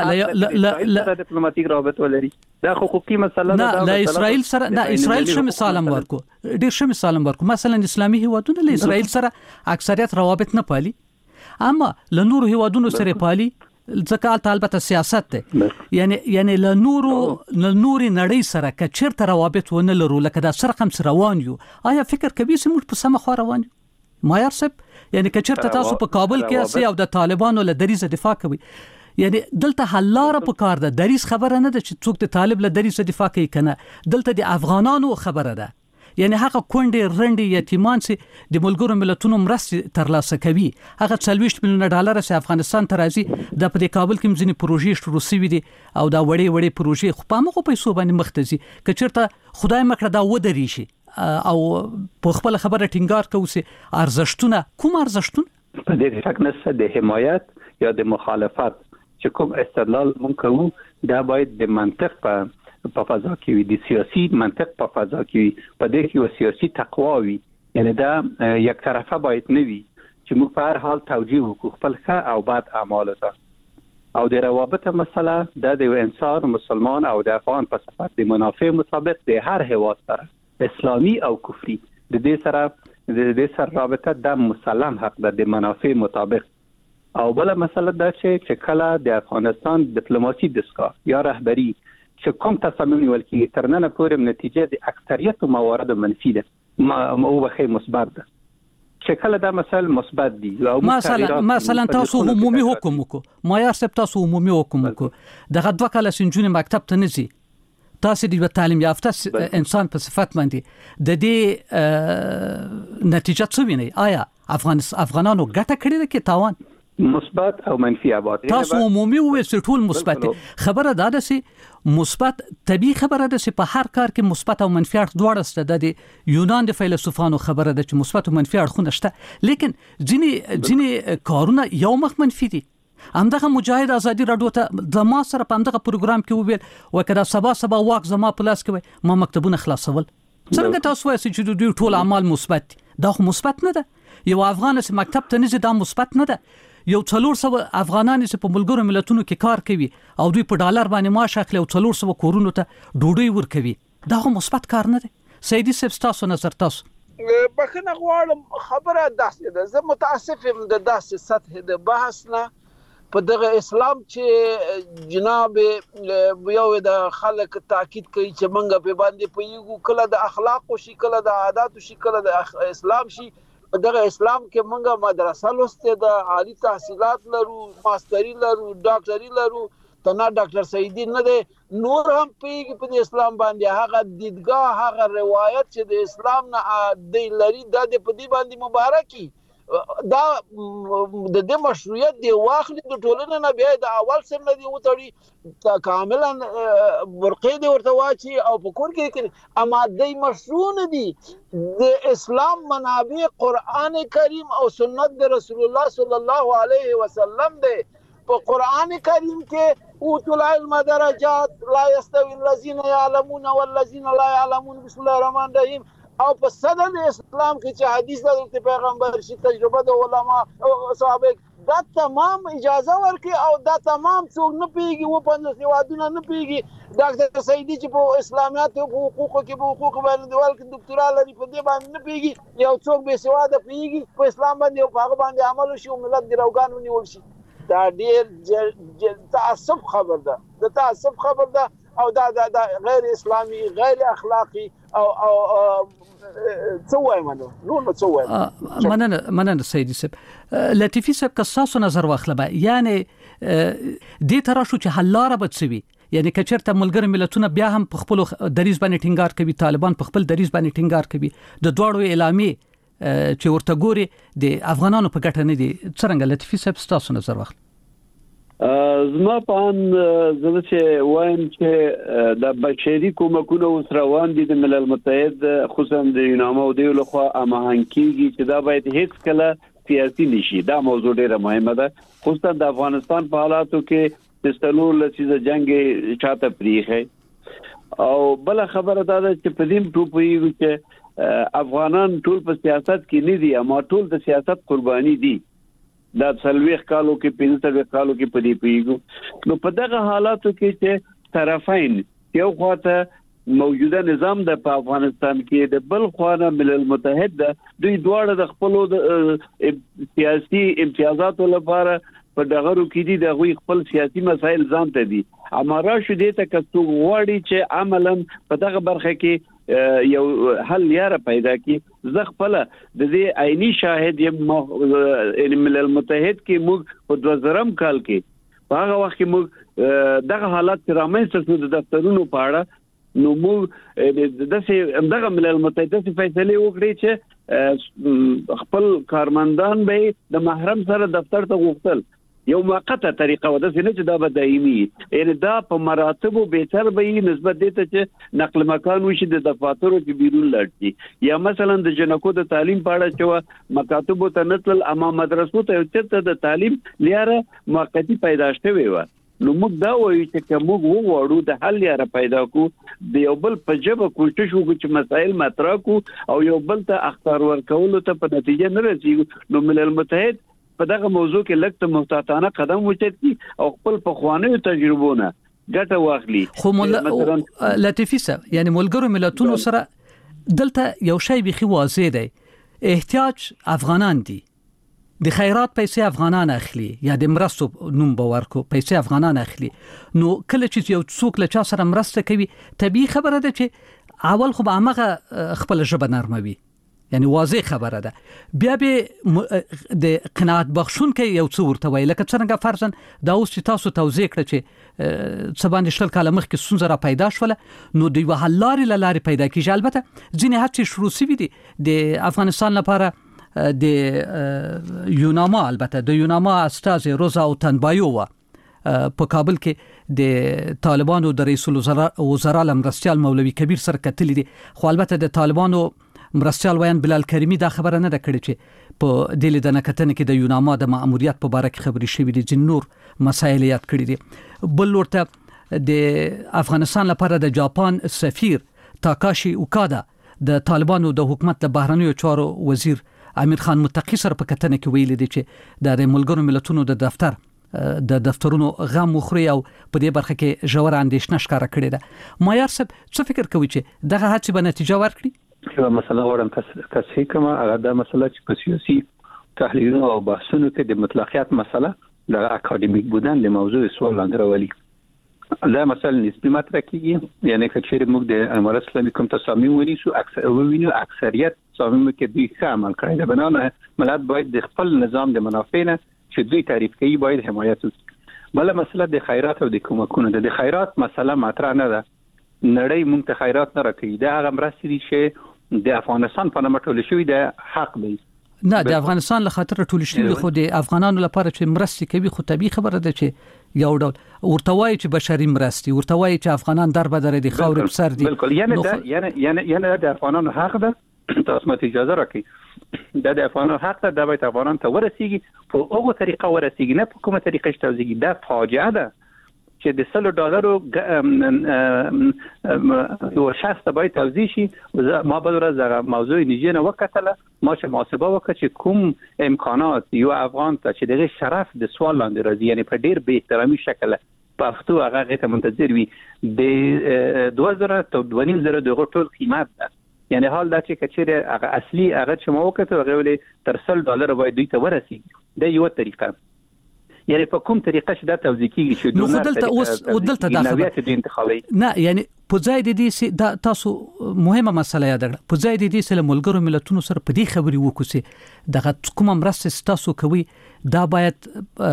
له ډیپلوماټیک رابط ولري دا حقوقي مسله نه له اسرائیل سره نه اسرائیل شه مثال ورکو ډیر شه مثال ورکو مثلا اسلامي هیوادونه له اسرائیل سره اکثریت روابط نه پالي، اما له نورو هیوادونو سره پالي ځکه البته سیاست ده. یعنی یعنی له نورو له نوري نړۍ سره کچرته روابط ونه لرو لکه دا سره هم روان یو. آیا فکر کوي چې موږ په سم خو روان یو؟ مایار صاحب یعنی کچرته تاسو په کابل کې اسي او د طالبانو له دریزه دفاع کوي، یعنی دلته حلاره په کار ده. دریز خبره نه ده چې څوک د طالب له دریزه دفاع کوي کنه، دلته د افغانانو خبره ده. یعنی هغه کونډې رنډې یتیمان چې د ملګرو ملتونو مرستې ترلاسه کوي هغه څلوېښت میلیونه ډالر چې افغانستان ته راځي د په کابل کې ځینې پروژې شروع شوي دي او دا وړې وړې پروژې خو په هغه پیسو باندې مخ ته ځي. که چېرته خدای مکړه دا ودرې شي او په خپل خبره ټینګار کوي چې ارزښتونه کوم ارزښتونه په دې شک نشته د حمایت یا د مخالفت چې کوم استدلال مونږ کوو دا باید د منطق په په فضا کې وي، د سیاسي منطق په فضا کې وي، په دې کې یو سیاسي تقوا وي. یعنی دا یک طرفه باید نه وي چې موږ په هر حال توجیه وکړو خپل ښه او بد اعمالو ته. او د روابط مسله د یو انسان مسلمان او د افغان په صفت د منافع مطابق د هر هیواد سره اسلامي او کفري د دې سره د دې سره رابطه د مسلم حق د منافع مطابق. او بل مسله دا چې کله د افغانستان ډیپلوماسي دستګاه یا رهبری چې کوم تصمیم نیول کیږي تر نن پورې نتیجه د اکثریت موارد منفي ده، ما او بخې مثبت ده. چې کله دا مسله مثبت دي مثلا مثلا تاسو عمومي حکم وکړو، معیار سپ تاسو عمومي حکم وکړو، دغه دوه کاله سنجونې مکتب ته نزي، تاسو د تعلیم یافته انسان په صفت باندې د دې نتیجه څه ویني؟ آیا افغان افغانانو ګټه کړې ده کې تاوان؟ مثبت او منفي ابعاد تاسو عمومي وې ټول مثبت خبره دا ده چې مثبت طبي خبره ده چې په هر کار کې مثبت او منفي اړخ دواړه شته. د یونان د فیلسوفانو خبره ده چې مثبت او منفي اړخونه شته، لیکن ځینې ځینې کارونه یو مخ منفي دي. همدغه مجاهد ازادي رادیو ته د ما سره په همدغه پروګرام کې وویل وکړه سبا سبا واک زما پلاس کې ما مکتبونه خلاصول. څنګه تاسو وایئ چې دوی ټول اعمال مثبت دي؟ دا خو مثبت نه ده. یو افغان چې مکتب ته نزي دا مثبت نه ده. یو څلور سو افغانان چې په ملګرو ملتونو کې کار کوي او دوی په ډالر باندې معاش اخلي او څلور سو کورونو ته ډوډۍ ورکوي، دا خو مثبت کار نه دی. سیدی صاحب تاسو نظر تاسو؟ بخنه غواړم خبره داسې ده، زه متاسف یم د داسې سطح د بحث نه په دغه اسلام چې جناب یو د خلک تاکید کوي چې منګه په باندې پېږو، کله د اخلاق او شي کله د عادت او شي کله د اسلام شي. دغه اسلام کې منګه مدرسه لسته د عالی تحصیلات لرو، ماستری لرو، ډاکټري لرو، تنا ډاکټر سعیدی نه دی، نور هم پیږي په اسلام باندې هغه دیدګاه هغه روایت چې د اسلام نه دی لري د دې په دی باندې مبارکي دا د دې مشروعیت دی واخلي د ټولنې نه بیا د اول سم نه دی وتړي کاملا ورقې دی ورته واچي او په کور کې اما د مشروع نه دی. د اسلام منابع قران کریم او سنت د رسول الله صلی الله علیه وسلم دی. په قران کریم کې او طلع المدرجات لا يستوي الذين يعلمون والذين لا يعلمون بسم الله الرحمن الرحیم. او په صدر اسلام کې چې حدیث د پیغمبر شي تجربه د علما او صحابه دا تمام اجازه ورکي او دا تمام څوک نه پیږي و په نسوادونه نه پیږي. ډاکټر سعیدی چې په اسلامیات او حقوقو کې په حقوق باندې ول کې ډاکټرا لري په دې باندې نه پیږي، یو څوک به سواده پیږي په اسلام باندې او هغه باندې عمل شي او ملت دی روغان ونیول شي. دا ډیر تعصب خبر ده، د تعصب خبر ده او دا دا غیر اسلامي غیر اخلاقی او او څه وایم نو نو څه وایم. مننه مننه سیدی صاحب. لطیفی صاحب که تاسو نظر واخله به یعنی دې تر شو چې حل لاره بچوي، یعنی کچرته ملګری ملتونه بیا هم په خپل دریز باندې ټینګار کوي، طالبان په خپل دریز باندې ټینګار کوي، د دوړو اعلامي چې ورته ګوري د افغانانو په ګټه نه دي. څنګه لطیفی صاحب تاسو نظر واخله؟ زما په ان زه چې وایم چې د بشري کومکونو اوس روان دي د ملل متحد خصوصا د یونامو د لخوا امهانکیږي چې دا باید هیڅ کله سیاسي نشي. دا موضوع ډیره مهمه ده خصوصا د افغانستان په حالاتو کې د ستلور لسیزه جنگ چاته پریخه. او بل خبره دا ده چې په دې ټوپوي چې افغانان ټول په سیاست کې نه دي، اما ټول د سیاست قرباني دي. دا څلويخ کالو کې پنځه کالو کې پدې پیګو. نو په دغه حالاتو کې چې طرفین یو خواته موجوده نظام د افغانستان کې د بل خواته ملل متحد د دوی دواړه د خپل سیاسي امتیازاتو لپاره په دغه کې دي د غوي خپل سیاسي مسایل ځان ته دي. امره شو دې ته کڅو وړي چې عملاً په دغه برخه کې یو حل یاره پیدا کی. زه خپل د دې عیني شاهد یم ملل متحد کې موږ په دوه زره کال کې په هغه وخت کې موږ دغه حالات رامنځته شو د دفترونو په اړه، نو موږ دغه دغه ملل متحد څخه فیصله وکړي چې خپل کارمندان به د محرم سره دفتر ته غوښتل یو موقته طریقه وده نه چې دا به دایمي، یعنی دا په مراتبو بهتر به نسبت دي چې نقل مکان وشي د دفاترو کې بیرون لاړ یا مثلا د جنکو د تعلیم په اړه چې مکاتبو ته نتل اما مدرسو ته چې د تعلیم لیاره موقتی پیدا شوی و. نو موږ دا وایو چې موږ وغواړو د حل لاره پیدا کو د یو بل په جبه کوشش وکړو چې مسائل مطرح کو او یو بل ته اختیار ورکول ته په نتیجه نه رسیږي. نو ملل متحد په دغه موضوع کې لکه محتاطانه قدم واخلي او خپل پخوانیو تجربونه ګټه واخلي. خو مل لطیفي صاحب یعنی ملګرو ملتونو سره دلته یو شی بيخي واضح دی، احتیاج افغانان دي، د خیرات پیسې افغانان اخلي یا د مرستو نوم باور کو پیسې افغانان اخلي. نو کله چې یو څوک له چا سره مرسته کوي طبيعي خبره ده چې اول خو به هغه خپل ژبه نرموي، یعنی واضح خبره ده. بیا به د قناعت بخښون کې یو څو ورته وایي لکه څنګه فرضاً دا اوس چې تاسو توضیح کړ چې څه باندې شل کاله مخکې ستونزه را پیدا شوله، نو د یوه حل لارې له لارې پیدا کېږي. البته ځینې هڅې شروع شوي دي د افغانستان لپاره. د یوناما البته د یوناما استاذ روزا او تنبایووا په کابل کې د طالبانو د رئیس الوزرا لمرستیال مولوی کبیر سره کتلی دي، خو البته د طالبانو مرستیال ویان بلال کریمی دا خبره نه ده کړې چې په دلی د نکتنې کې د یوناما د مأموریت په باره کې خبرې شوې دي، ځین نور مسایل یاد کړي دي. بل ورته د افغانستان لپاره د جاپان سفیر تاکاشي اوکادا د طالبانو د حکومت د بهرنیو چارو وزیر امیر خان متقی سره په کتنه کې ویل دي چې د ملګرو ملتونو د دفتر د دفترونو غم مخري او په دې برخه کې ژور اندېښنه ښکاره کړې ده. مایار صاحب څه فکر کوي چې دغه هڅې به نتیجه ورکړي؟ یو مسله ورم تصحیح کوم، هغه د مسله چې په سیاسي تحلیلونو او بحثونو کې د مطلقیت مسله د اکاډمیک بودن د موضوع سوال لاندې راولي. دا مسله نسبی مطرح کیږي، یعنی که چیرې موږ د امارات اسلامي کوم تصامیم ونیسو اکثر وینو اکثریت تصامیم کې دوی ښه عمل کړی دی، بنابراین ملت باید د خپل نظام د منافع نه چې دوی تعریف کوي باید حمایت وکړي. بل مسله د خیرات او د کومکونو ده. د خیرات مسله مطرح نه ده، نړۍ موږ ته خیرات نه راکوي، دا هغه مرستې دي چې د افغانستان په نامه ټول شوی د حق دی. نه د افغانستان له خاطر ټول شوی خو د افغانانو لپاره چې مرستې کوي خو طبيعي خبره ده چې یو ډول ورته وایي چې بشري مرستې ورته وایي چې افغانان در به در دي خاورې په سر دي. بالکل یعنی دا یعنی یعنی یعنی د افغانانو حق ده، تاسو ماته اجازه راکړئ، دا د افغانانو حق ده، دا باید افغانان ته ورسیږي په هغه طریقه ورسیږي، نه په کومه طریقه چې توزیږي. دا فاجعه ده چې د سلو ډالرو یو شخص ته باید توزیع شي. ما بل ورځ دغه موضوع نیجه نه وکتله، ما چې محاسبه وکړه چې کوم امکانات یو افغان ته چې دغه شرف د سوال لاندې راځي، یعنی په ډیر بې احترامي شکل په پښتو هغه غته منتظر وي د دوه زره ته دوه نیم زره دغه ټول قیمت ده. یعنی حال دا چې کچېره هغه اصلي هغه چې ما وکړه هغه ولې تر سل ډالر باید دوی ته ورسیږي. دا یو طریقه، یعنی په کوم طریقه چې دا توزیع کیږي چې نو دلته اوس او دلته دا خبره نه، یعنی په ځای د دې دا تاسو مهمه مسله یاد کړئ، په ځای د دې سره ملګرو ملتونو سره په دې خبرې وکړو چې دغه کوم مرسته تاسو کوي دا باید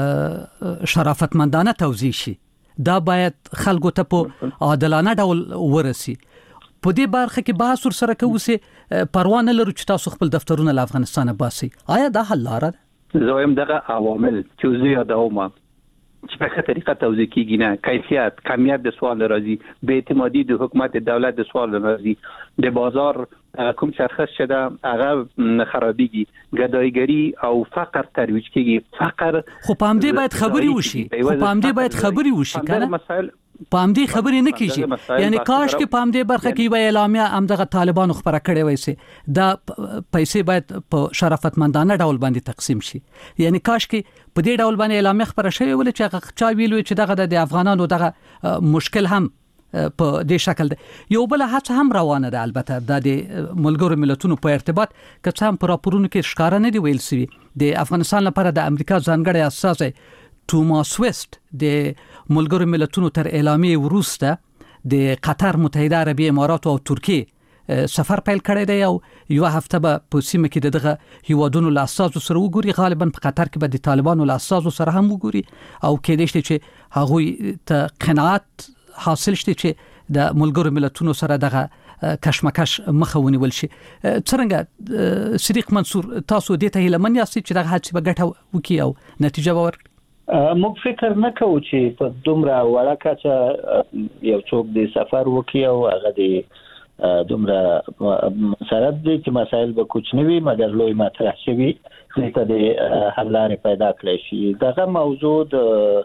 شرافتمندانه توزیع شي، دا باید خلکو ته په عادلانه ډول ورسي. په دې برخه کې بحث ور سره کوو چې پروا نه لرو چې تاسو خپل دفترونه له افغانستان باسي. آیا دا حل لاره ده؟ زویم دغه عوامل چې زه یادوم چې په ښه طریقه توزیع کیږي، نه کیفیت کمیت د سوال راځي، بې اعتمادي د حکومت د دولت د سوال راځي، د بازار کوم شرخص شته هغه خرابېږي، ګدایګری او فقر ترویج کیږي. فقر خو په همدې باید خبري وشي، خو په همدې باید خبري وشي کنه، په همدې خبرې نه کیږي. یعنی کاش کې په همدې برخه کې وی اعلامیه همدغه طالبانو خبره کړې وای سي دا پیسې باید په شرافتمندانه ډول باندې تقسیم شي. یعنی کاش کې په دې ډول باندې اعلامیه خبره شوی ول چې هغه چا ویلو چې دغه د افغانانو دغه مشکل هم په دې شکل ده. یو بل هڅه هم روانه ده، البته د ملګرو ملتونو په ارتباط که څه هم پر راپورونو کې ښکارا نه دی ویل سوي. د افغانستان لپاره د امریکا ځانګړی استازی توماس ویست د ملګرو ملتونو تر اعلامیه وروسته د قطر، متحده عربی امارات او ترکیه سفر پیل کړی دی او یو هفته به په سیمه کې دغه هیوادونو له استازو سره وګوري. غالبا په قطر کې به د طالبانو له استازو سره هم وګوري او کېدای شي چې هغوی ته قناعت حاصل شي چې د ملګرو ملتونو سره دغه کشمکش مخه ونیول شي. څنګه صدیق منصور تاسو دې ته هیله من یاست چې دغه هڅه به ګټه وکړي او نتیجه به ورکړي؟ موږ فکر نه کوو چې په دومره وړه کچه یو څوک د سفر وکړي او هغه د دومره مسرت دي چې مسایل به کوچنی وي مګر لوی مطرح شي، دې ته د حل لارې پیدا کړی شي. دغه موضوع د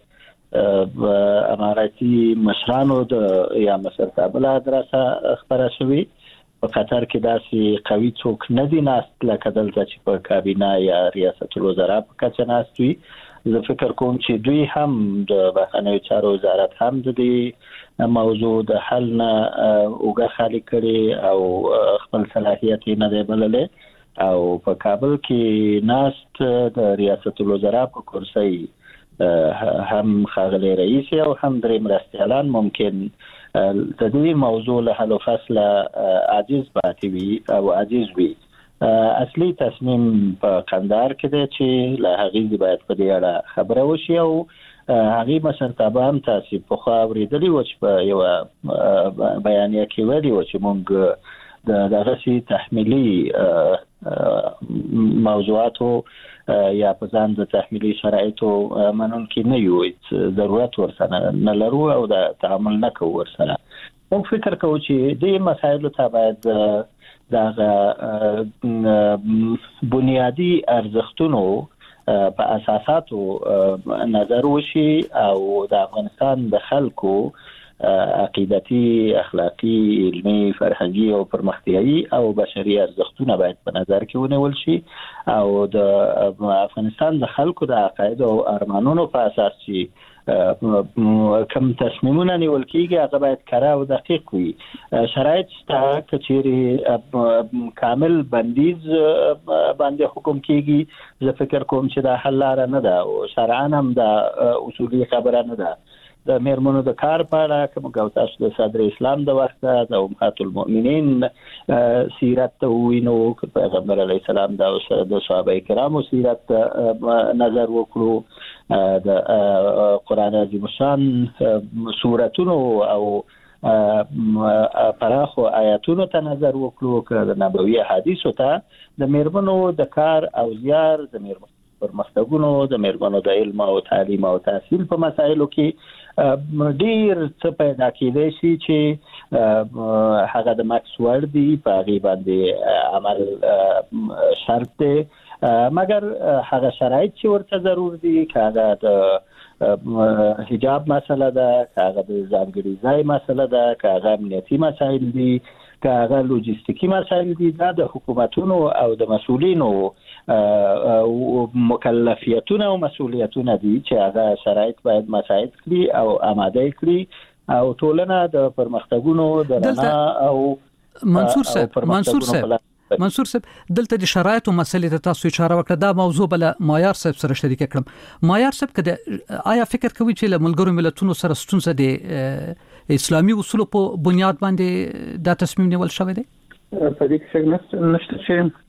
اماراتي مشرانو د یا مشرتابه دراسه خبره شوې په قطر کې داسې قوي څوک نه دي ناست لکه دلته چې په کابینه یا ریاست الوزرا په کچه ناست وي. زه فکر کوم چې دوی هم د بهرنیو چارو وزارت هم د دې موضوع د حل نه اوږه خالي کړي او خپل صلاحیت نه دی بللی او په کابل کې ناست د ریاست الوزرا په کرسۍ هم خاغلی رئیس او هم درې مرستیالان ممکن د دې موضوع له حل و فصل عاجز پاتې وي او عاجز وي. اصلي تصمیم په قندهار کې دی چې له هغې باید په دې اړه خبره وشي او هغې مشرتابه هم تاسې پخوا اورېدلي وه چې په یوه بیانیه کې ویلي وه چې موږ د دغسې تحمیلي موضوعاتو یا په ځان د تحمیلي شرایطو منونکي نه یو، ضرورت ورسره نه لرو او د تعامل نه کوو ورسره. موږ فکر کوو چې دې مسایلو ته باید دغه بنیادي ارزښتونو په اساساتو نظر وشي او د افغانستان د خلکو عقیدتي، اخلاقی، علمي، فرهنګي او پرمختیایي او بشري ارزښتونه باید په نظر کې ونیول شي او د افغانستان د خلکو د عقاید او ارمانونو په اساس چې کوم تصمیمونه نیول کیږي هغه باید کره او دقیق وي. شرایط شته که چیرې کامل بندیز باندې حکم کیږي زه فکر کوم چې دا حل لاره نه ده او شرعاً هم دا اصولي خبره نه ده. د میرمنو د کار په اړه کوم ګاو تاسو د صدر اسلام د وخت د امهات المؤمنین سیرت ته وینو پیغمبر علیه السلام د صحابه کرامو سیرت نظر وکړو د قران عظیم شان سوراتونو او پراخو آیاتونو ته نظر وکړو که د نبوي حدیثو ته د میرمنو د کار او زیار د میرمنو پرمختګونو د میرمنو د علم او تعلیم او تحصیل په مسایلو کې ډیر څه پیدا کېدای شي چې هغه د مکس وړ دي په هغې باندې عمل شرط دی، مګر هغه شرایط چې ورته ضرور دي که هغه د حجاب مسله ده، که هغه د ځانګړي ځای مسله ده، که هغه امنیتي مسایل دي، که هغه لوجستیکي مسایل دي، دا د حکومتونو او د مسؤلینو مکلفیتونه او مسؤلیتونه دي چې هغه شرایط باید مساعد کړي او آماده کړي او ټولنه د پرمختګونو د رڼا او منصور صاحب منصور صاحب منصور صاحب دلته د شرایطو مسلې ته تاسو اشاره وکړه، دا موضوع بل مایار صاحب سره شریک کړم. مایار صاحب کده آیا فکر کوي چې له ملګرو ملتونو سره ستونزه د اسلامي اصولو په بنیاد باندې دا تصمیم نیول شوی دی؟ په دې کې څنګه نشته چې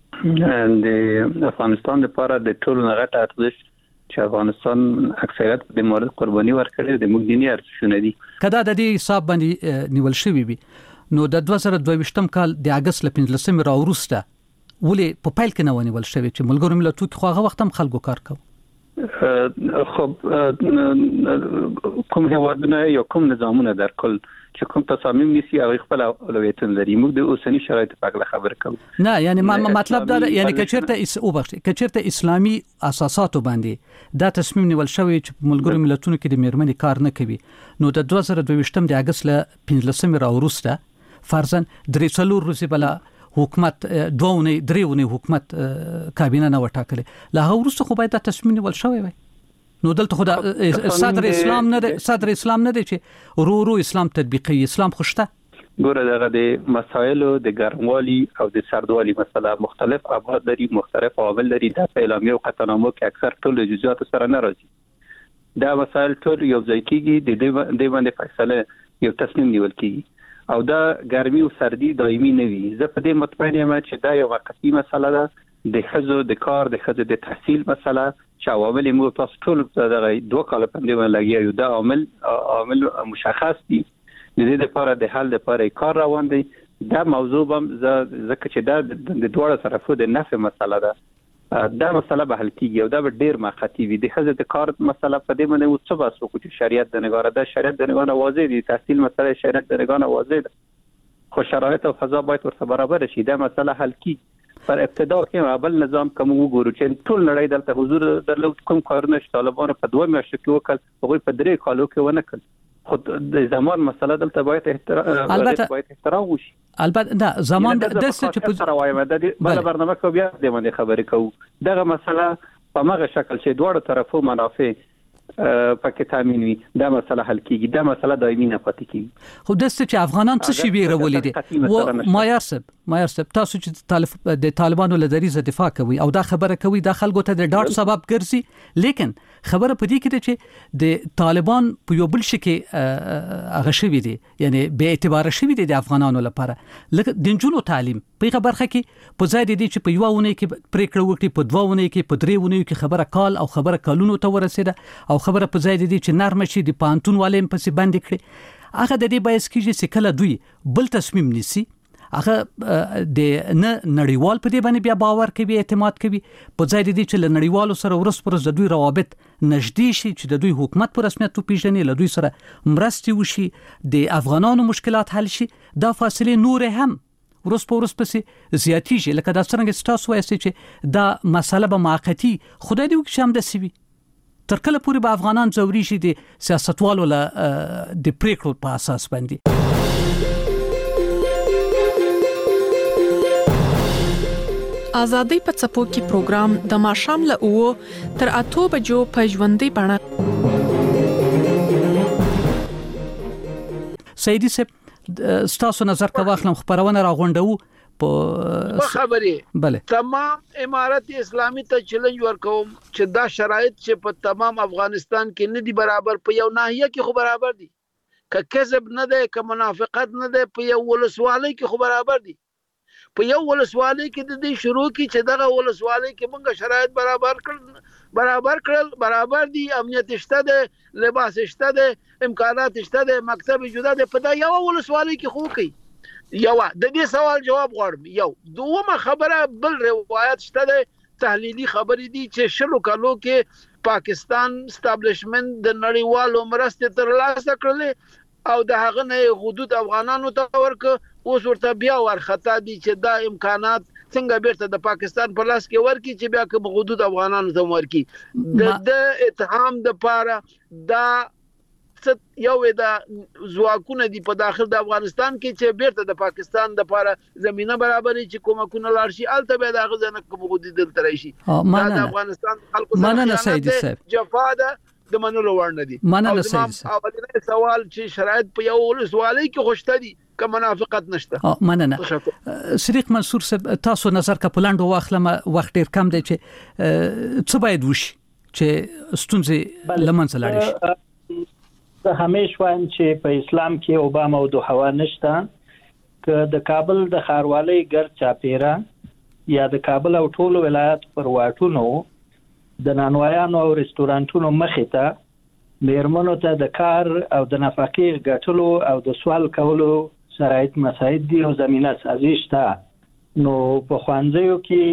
د افغانستان لپاره د ټولو غټ ارزښت چې افغانستان اکثریت د مورد قرباني ورکړي د موږ دیني ارزښتونه دي. کدا د دې حساب باندې نیول شوی وي نو د دوه زره دوه ویشتم کال د اگست ل پنځلسمې راوروسته ولې په پیل کې نه ونیول شوی چې ملګرو ملتونو کې خو هغه وخت هم خلکو کار کوي؟ خب کوم هیوادونه یا کوم نظامونه در کل چې کوم تصامیم نیسي او خپل اولویتونه لري، موږ د اوسنی شرایطو په اړه خبرې کوو. نه یعنی ما مطلب دا یعنی کچرته او بخښه کچرته اسلامي اساساتو باندې دا تصمیم نیول شوی چې ملګرو ملتونو کې د میرمنې کار نه کوي نو د دوه زره دوه ویشتم د اگست ل پنځلسمې راوروسته فرضاً درې څلور ورځې بلا حکومت دوونه دریونه حکومت کابینه نه وټاکله له هغه خو باید تصمیم نیول شوی وي. نو دلته خو د صدر اسلام نه صدر اسلام نه دی چې رو رو اسلام تطبیقي اسلام خوشته ګوره دغه د مسایلو د ګرموالي او د سردوالي مسله مختلف ابعاد لري، مختلف عوامل لري. د اعلامیه او قطعنامو کې اکثر ټول جزئیات سره نه راځي. دا مسایل ټول یو ځای کېږي، د دې باندې فیصله یو تصمیم نیول کېږي او دا ګرمي او سردي دایمي نه وي. زه په دې مطمئن یم چې دا یو وقتی مسله ده، د ښځو د کار د ښځو د تحصیل مسله چې عوامل مو تاسو ټول دغه دوه کال په دې لګیا یو دا عامل عامل مشخص دي د دې لپاره د حل لپاره کار روان دی. دا موضوع هم ځکه چې دا د دوه طرفو د نفع مسله ده، دا مسله به حل کیږي او دا به ډیر مخاطی وي. د ښځو د کار مسله په دې باندې څه بس وکړو چې شریعت د نگاره ده، شریعت د نگاره واضح دي، تحصیل مسله شریعت د نگاره واضح ده، خو شرایط او فضا باید ورته برابر شي، دا مسله حل کیږي. پر ابتدا کې بل نظام کوم وګورو چې ټول نړۍ دلته حضور درلود کوم کارونه چې طالبان په دوه میاشتو کې وکړ هغه په درې کالو کې ونه کړ. خود د زمان مسله دلته باید احترام البته باید احترام وشي. البته دا زمان د څه چې سره وایم د بل برنامه کو بیا د باندې خبرې کوو دغه مسله په ماغه شکل چې دوه طرفو منافع پکې تامین وي دا مسله حل کیږي دا مسله دایمي نه پاتې کیږي. خو د څه چې افغانان څه شی بیرولې دي و مایارسب مایارسب تاسو چې طالب د طالبانو له دریزه دفاع کوي او دا خبره کوي دا خلکو ته د ډاټ سبب ګرځي لیکن خبره پدې کې ده چې د طالبان په یو بل شي کې هغه شوی دي یعنی به اعتبار شوی دي د افغانانو لپاره لکه د جنونو تعلیم په خبره کې په ځای دي چې په یو ونه کې پریکړه وکړي په دوه ونه کې په درې ونه کې خبره کال او خبره کالونو ته ورسېده او خبره په ځای دي چې نرم شي د پانتون والیم پسې باندې کړي هغه د دې بایس کېږي چې کله دوی بل تصمیم نیسي هغه د نه نړیوال په دې باندې بیا باور کوي اعتماد کوي په ځای دي چې له نړیوالو سره ورس پرس د دوی روابط نږدې شي چې د دوی حکومت په رسمیت وپیژني له دوی سره مرستې وشي د افغانانو مشکلات حل شي دا فاصله نور هم ورس په ورس پسې زیاتیږي لکه دا څنګه تاسو وایي چې دا مسله به موقتی خدای دې وکړي هم د سوي تر کله پورې به افغانان ضروري شي د سیاستوالو له د پریکړو په اساس باندې. آزادۍ په څپو کې پروګرام د ماښام له اوو تر اتو بجو په ژوندۍ بڼه. سیدی صاحب ستاسو نظر کا واخلم خبرونه راغونډو په خبرې بله تمام امارت اسلامي ته چیلنج ورکوم چې دا شرایط چې په تمام افغانستان کې نه دي برابر په یو ناحیه کې خو برابر دي که کذب نه ده که منافقت نه ده په یو ولسوالۍ کې خو برابر دي په یو ولسوالۍ کې د دې شروع کی چې دغه ولسوالۍ کې موږ شرایط برابر کړل برابر کړل برابر دي امنیت شته ده لباس شته ده امکانات شته ده مکتب جدا ده په دا یو ولسوالۍ کې خو کوي یو د دې سوال جواب غواړم. یو دومره خبره بل روایت شته ده تحلیلی خبرې دي چې شلو کالو کې پاکستان استابلیشمنت د نړیوالو مرستې ترلاسه کړلې او د هغه نه حدود افغانانو ته ورکړ اوس ورته بیا ورخطا دي چې دا امکانات څنګه بیرته د پاکستان په لاس کې ورکی چې بیا کوم حدود افغانانو ته ورکی د د اتهام د پاره دا یو د ځواکونه دی په داخل د افغانستان کې چې بیرته د پاکستان د پاره زمينه برابرې چې کومه کومه لار شي الته به دا غزنه کوم حدود دل ترای شي د افغانستان خلکو مننه سیدی صاحب جفا ده د منلو ورنه دي. مننه سیدی صاحب اولنی سوال چې شرایط په یو ولسوالۍ کې خوشته دي که منافقت نشته. مننه صدیق منصور صاحب تاسو نظر کا پلاند واخلم وخت ډیر کم دی چې څه باید وشي چې ستونزې لمنځه لاړ شي. زه همیشه وایم چې په اسلام کې اوباما او دوحه نشته که د کابل د خاروالۍ ګر چاپیرا یا د کابل او ټولو ولایت پر واټونو د نانوایانو او رستورانتونو مخې ته میرمنو ته د کار او د نفقې ګټلو او د سوال کولو شرایط مساعد دي او زمينه سازي شته. نو په خوانځیو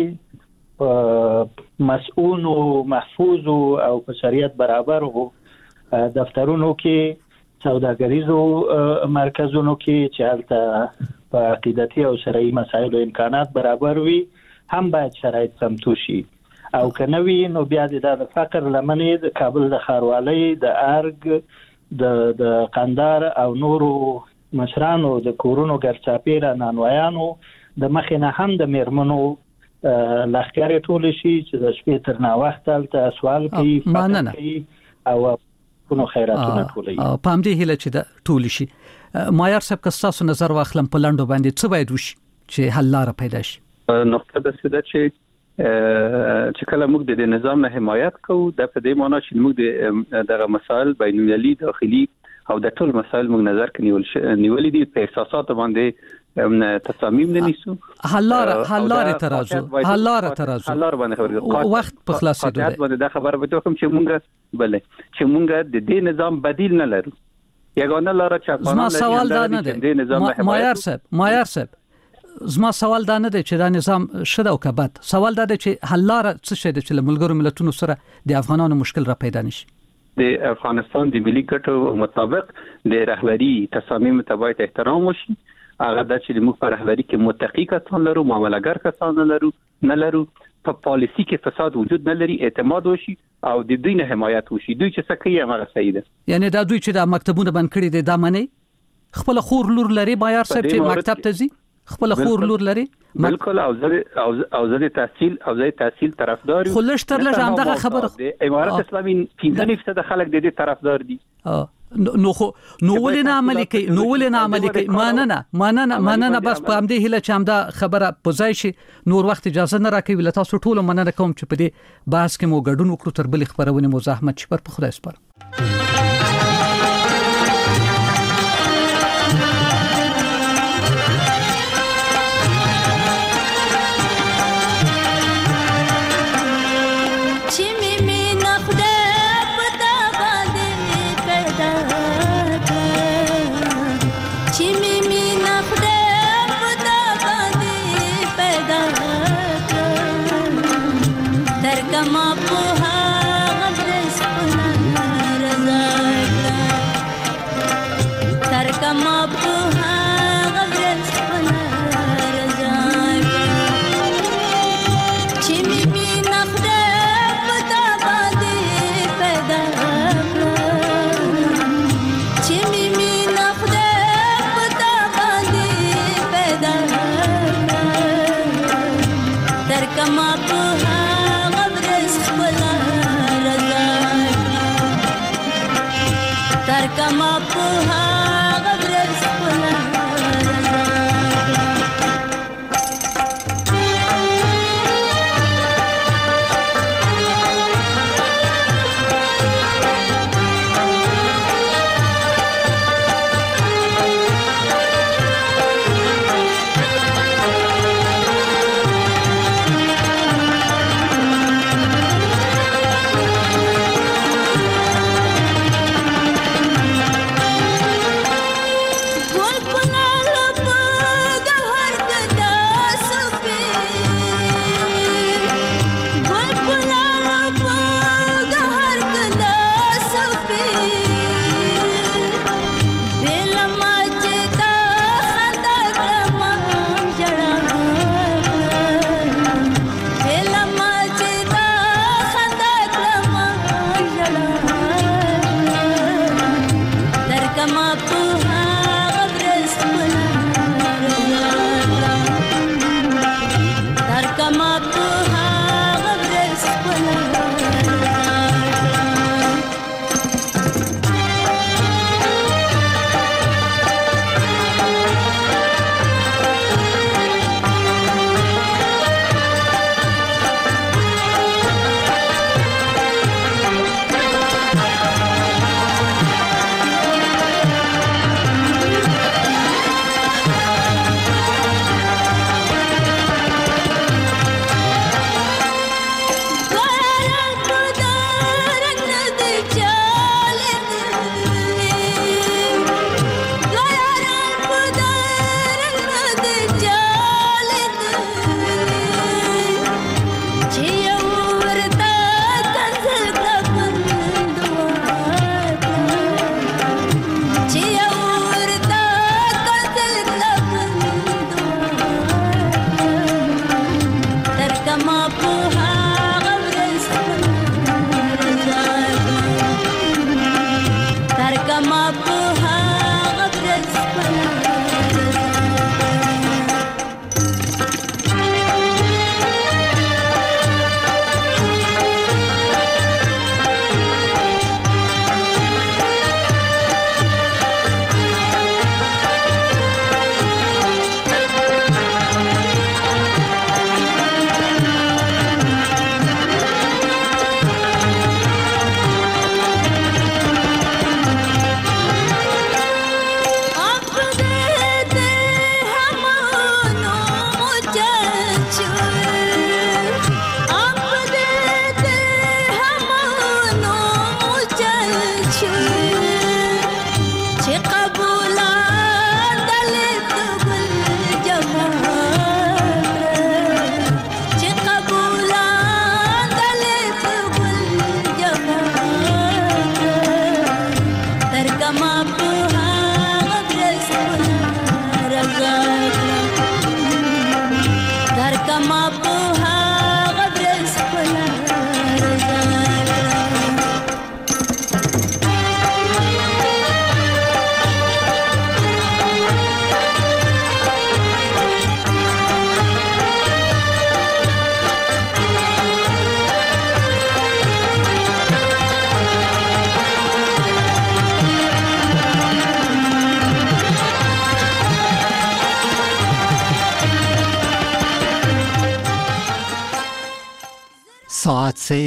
کې مسؤون او محفوظ او په شریعت برابر وو دفترونو کې سوداګریزو مرکزونو کې چې هلته په عقیدتي او شرعي مسایلو امکانات برابر وي هم باید شرایط سمتو شي او کنه وی نو بیا د فقر لمنې د کابل د خاروالۍ د ارګ د د قندار او نورو مشرانو د کورونو ګرچاپیرا نانوایانو د مخینه هم د میرمنو لخر ټول شي چې د شپې تر نا وخت تل سوال کوي او کونو خیراتونه ټولې او پام دې هله چې د ټول شي. مایار صاحب که تاسو نظر واخلم په لاندو باندې څه باید وشي چې حل لاره پیدا شي. نقطه د سده چې چې کله موږ د نظام نه حمایت کوو د په دې معنی چې موږ د دغه مسائل بینالمللي داخلي او د ټول مسائل موږ نظر کې نیول نیولې دي په احساسات باندې تصامیم نه نیسو حلاره حلاره ترازو حلاره ترازو حلاره باندې خبرې وخت په خلاصې دوه باندې دا خبره به کوم چې موږ بل چې موږ د دې نظام بدیل نه لرو یګانه لاره چې افغانان زما سوال دا نه دی مایار صاحب مایار صاحب زما سوال دا نه دی چې دا نظام شته او کبد سوال دا دی چې حلاره څه شي چې ملګرو ملتونو سره د افغانانو مشکل را پیدا نشي. د افغانستان د ملي ګټو مطابق د رهبری تصامیم ته باید احترام وشي هغه د چې موږ په رهبری کې متقی کسان لرو، معاملهګر کسان لرو نه لرو، په پالیسی کې فساد وجود نه لري، اعتماد وشي او د دوی نه حمایت وشي. دوی چې څه کوي هغه صحیح ده. یعنی دا دوی چې د مکتبونو بند کړي دي دا منی خپل خور لور لري بایار صاحب چې مکتب ته ځي خپل خور لور لري بالکل او زه او او زه تحصیل او زه تحصیل طرفدار یم. خو لشتر لږ همدغه خبره د امارات اسلامي پنځه فیصد خلک د دې طرفدار دي. نو خو نو ولې نه عملي کوي نو ولې نه عملي کوي ماننه ماننه ماننه بس په همدې هله چې همدا خبره پوزای شي نور وخت اجازه نه راکوي. لته تاسو ټول مننه کوم چې په دې بحث کې مو ګډون وکړو. تر بل خبرونه مو زحمت شي پر خدای سپارم. Come up to have a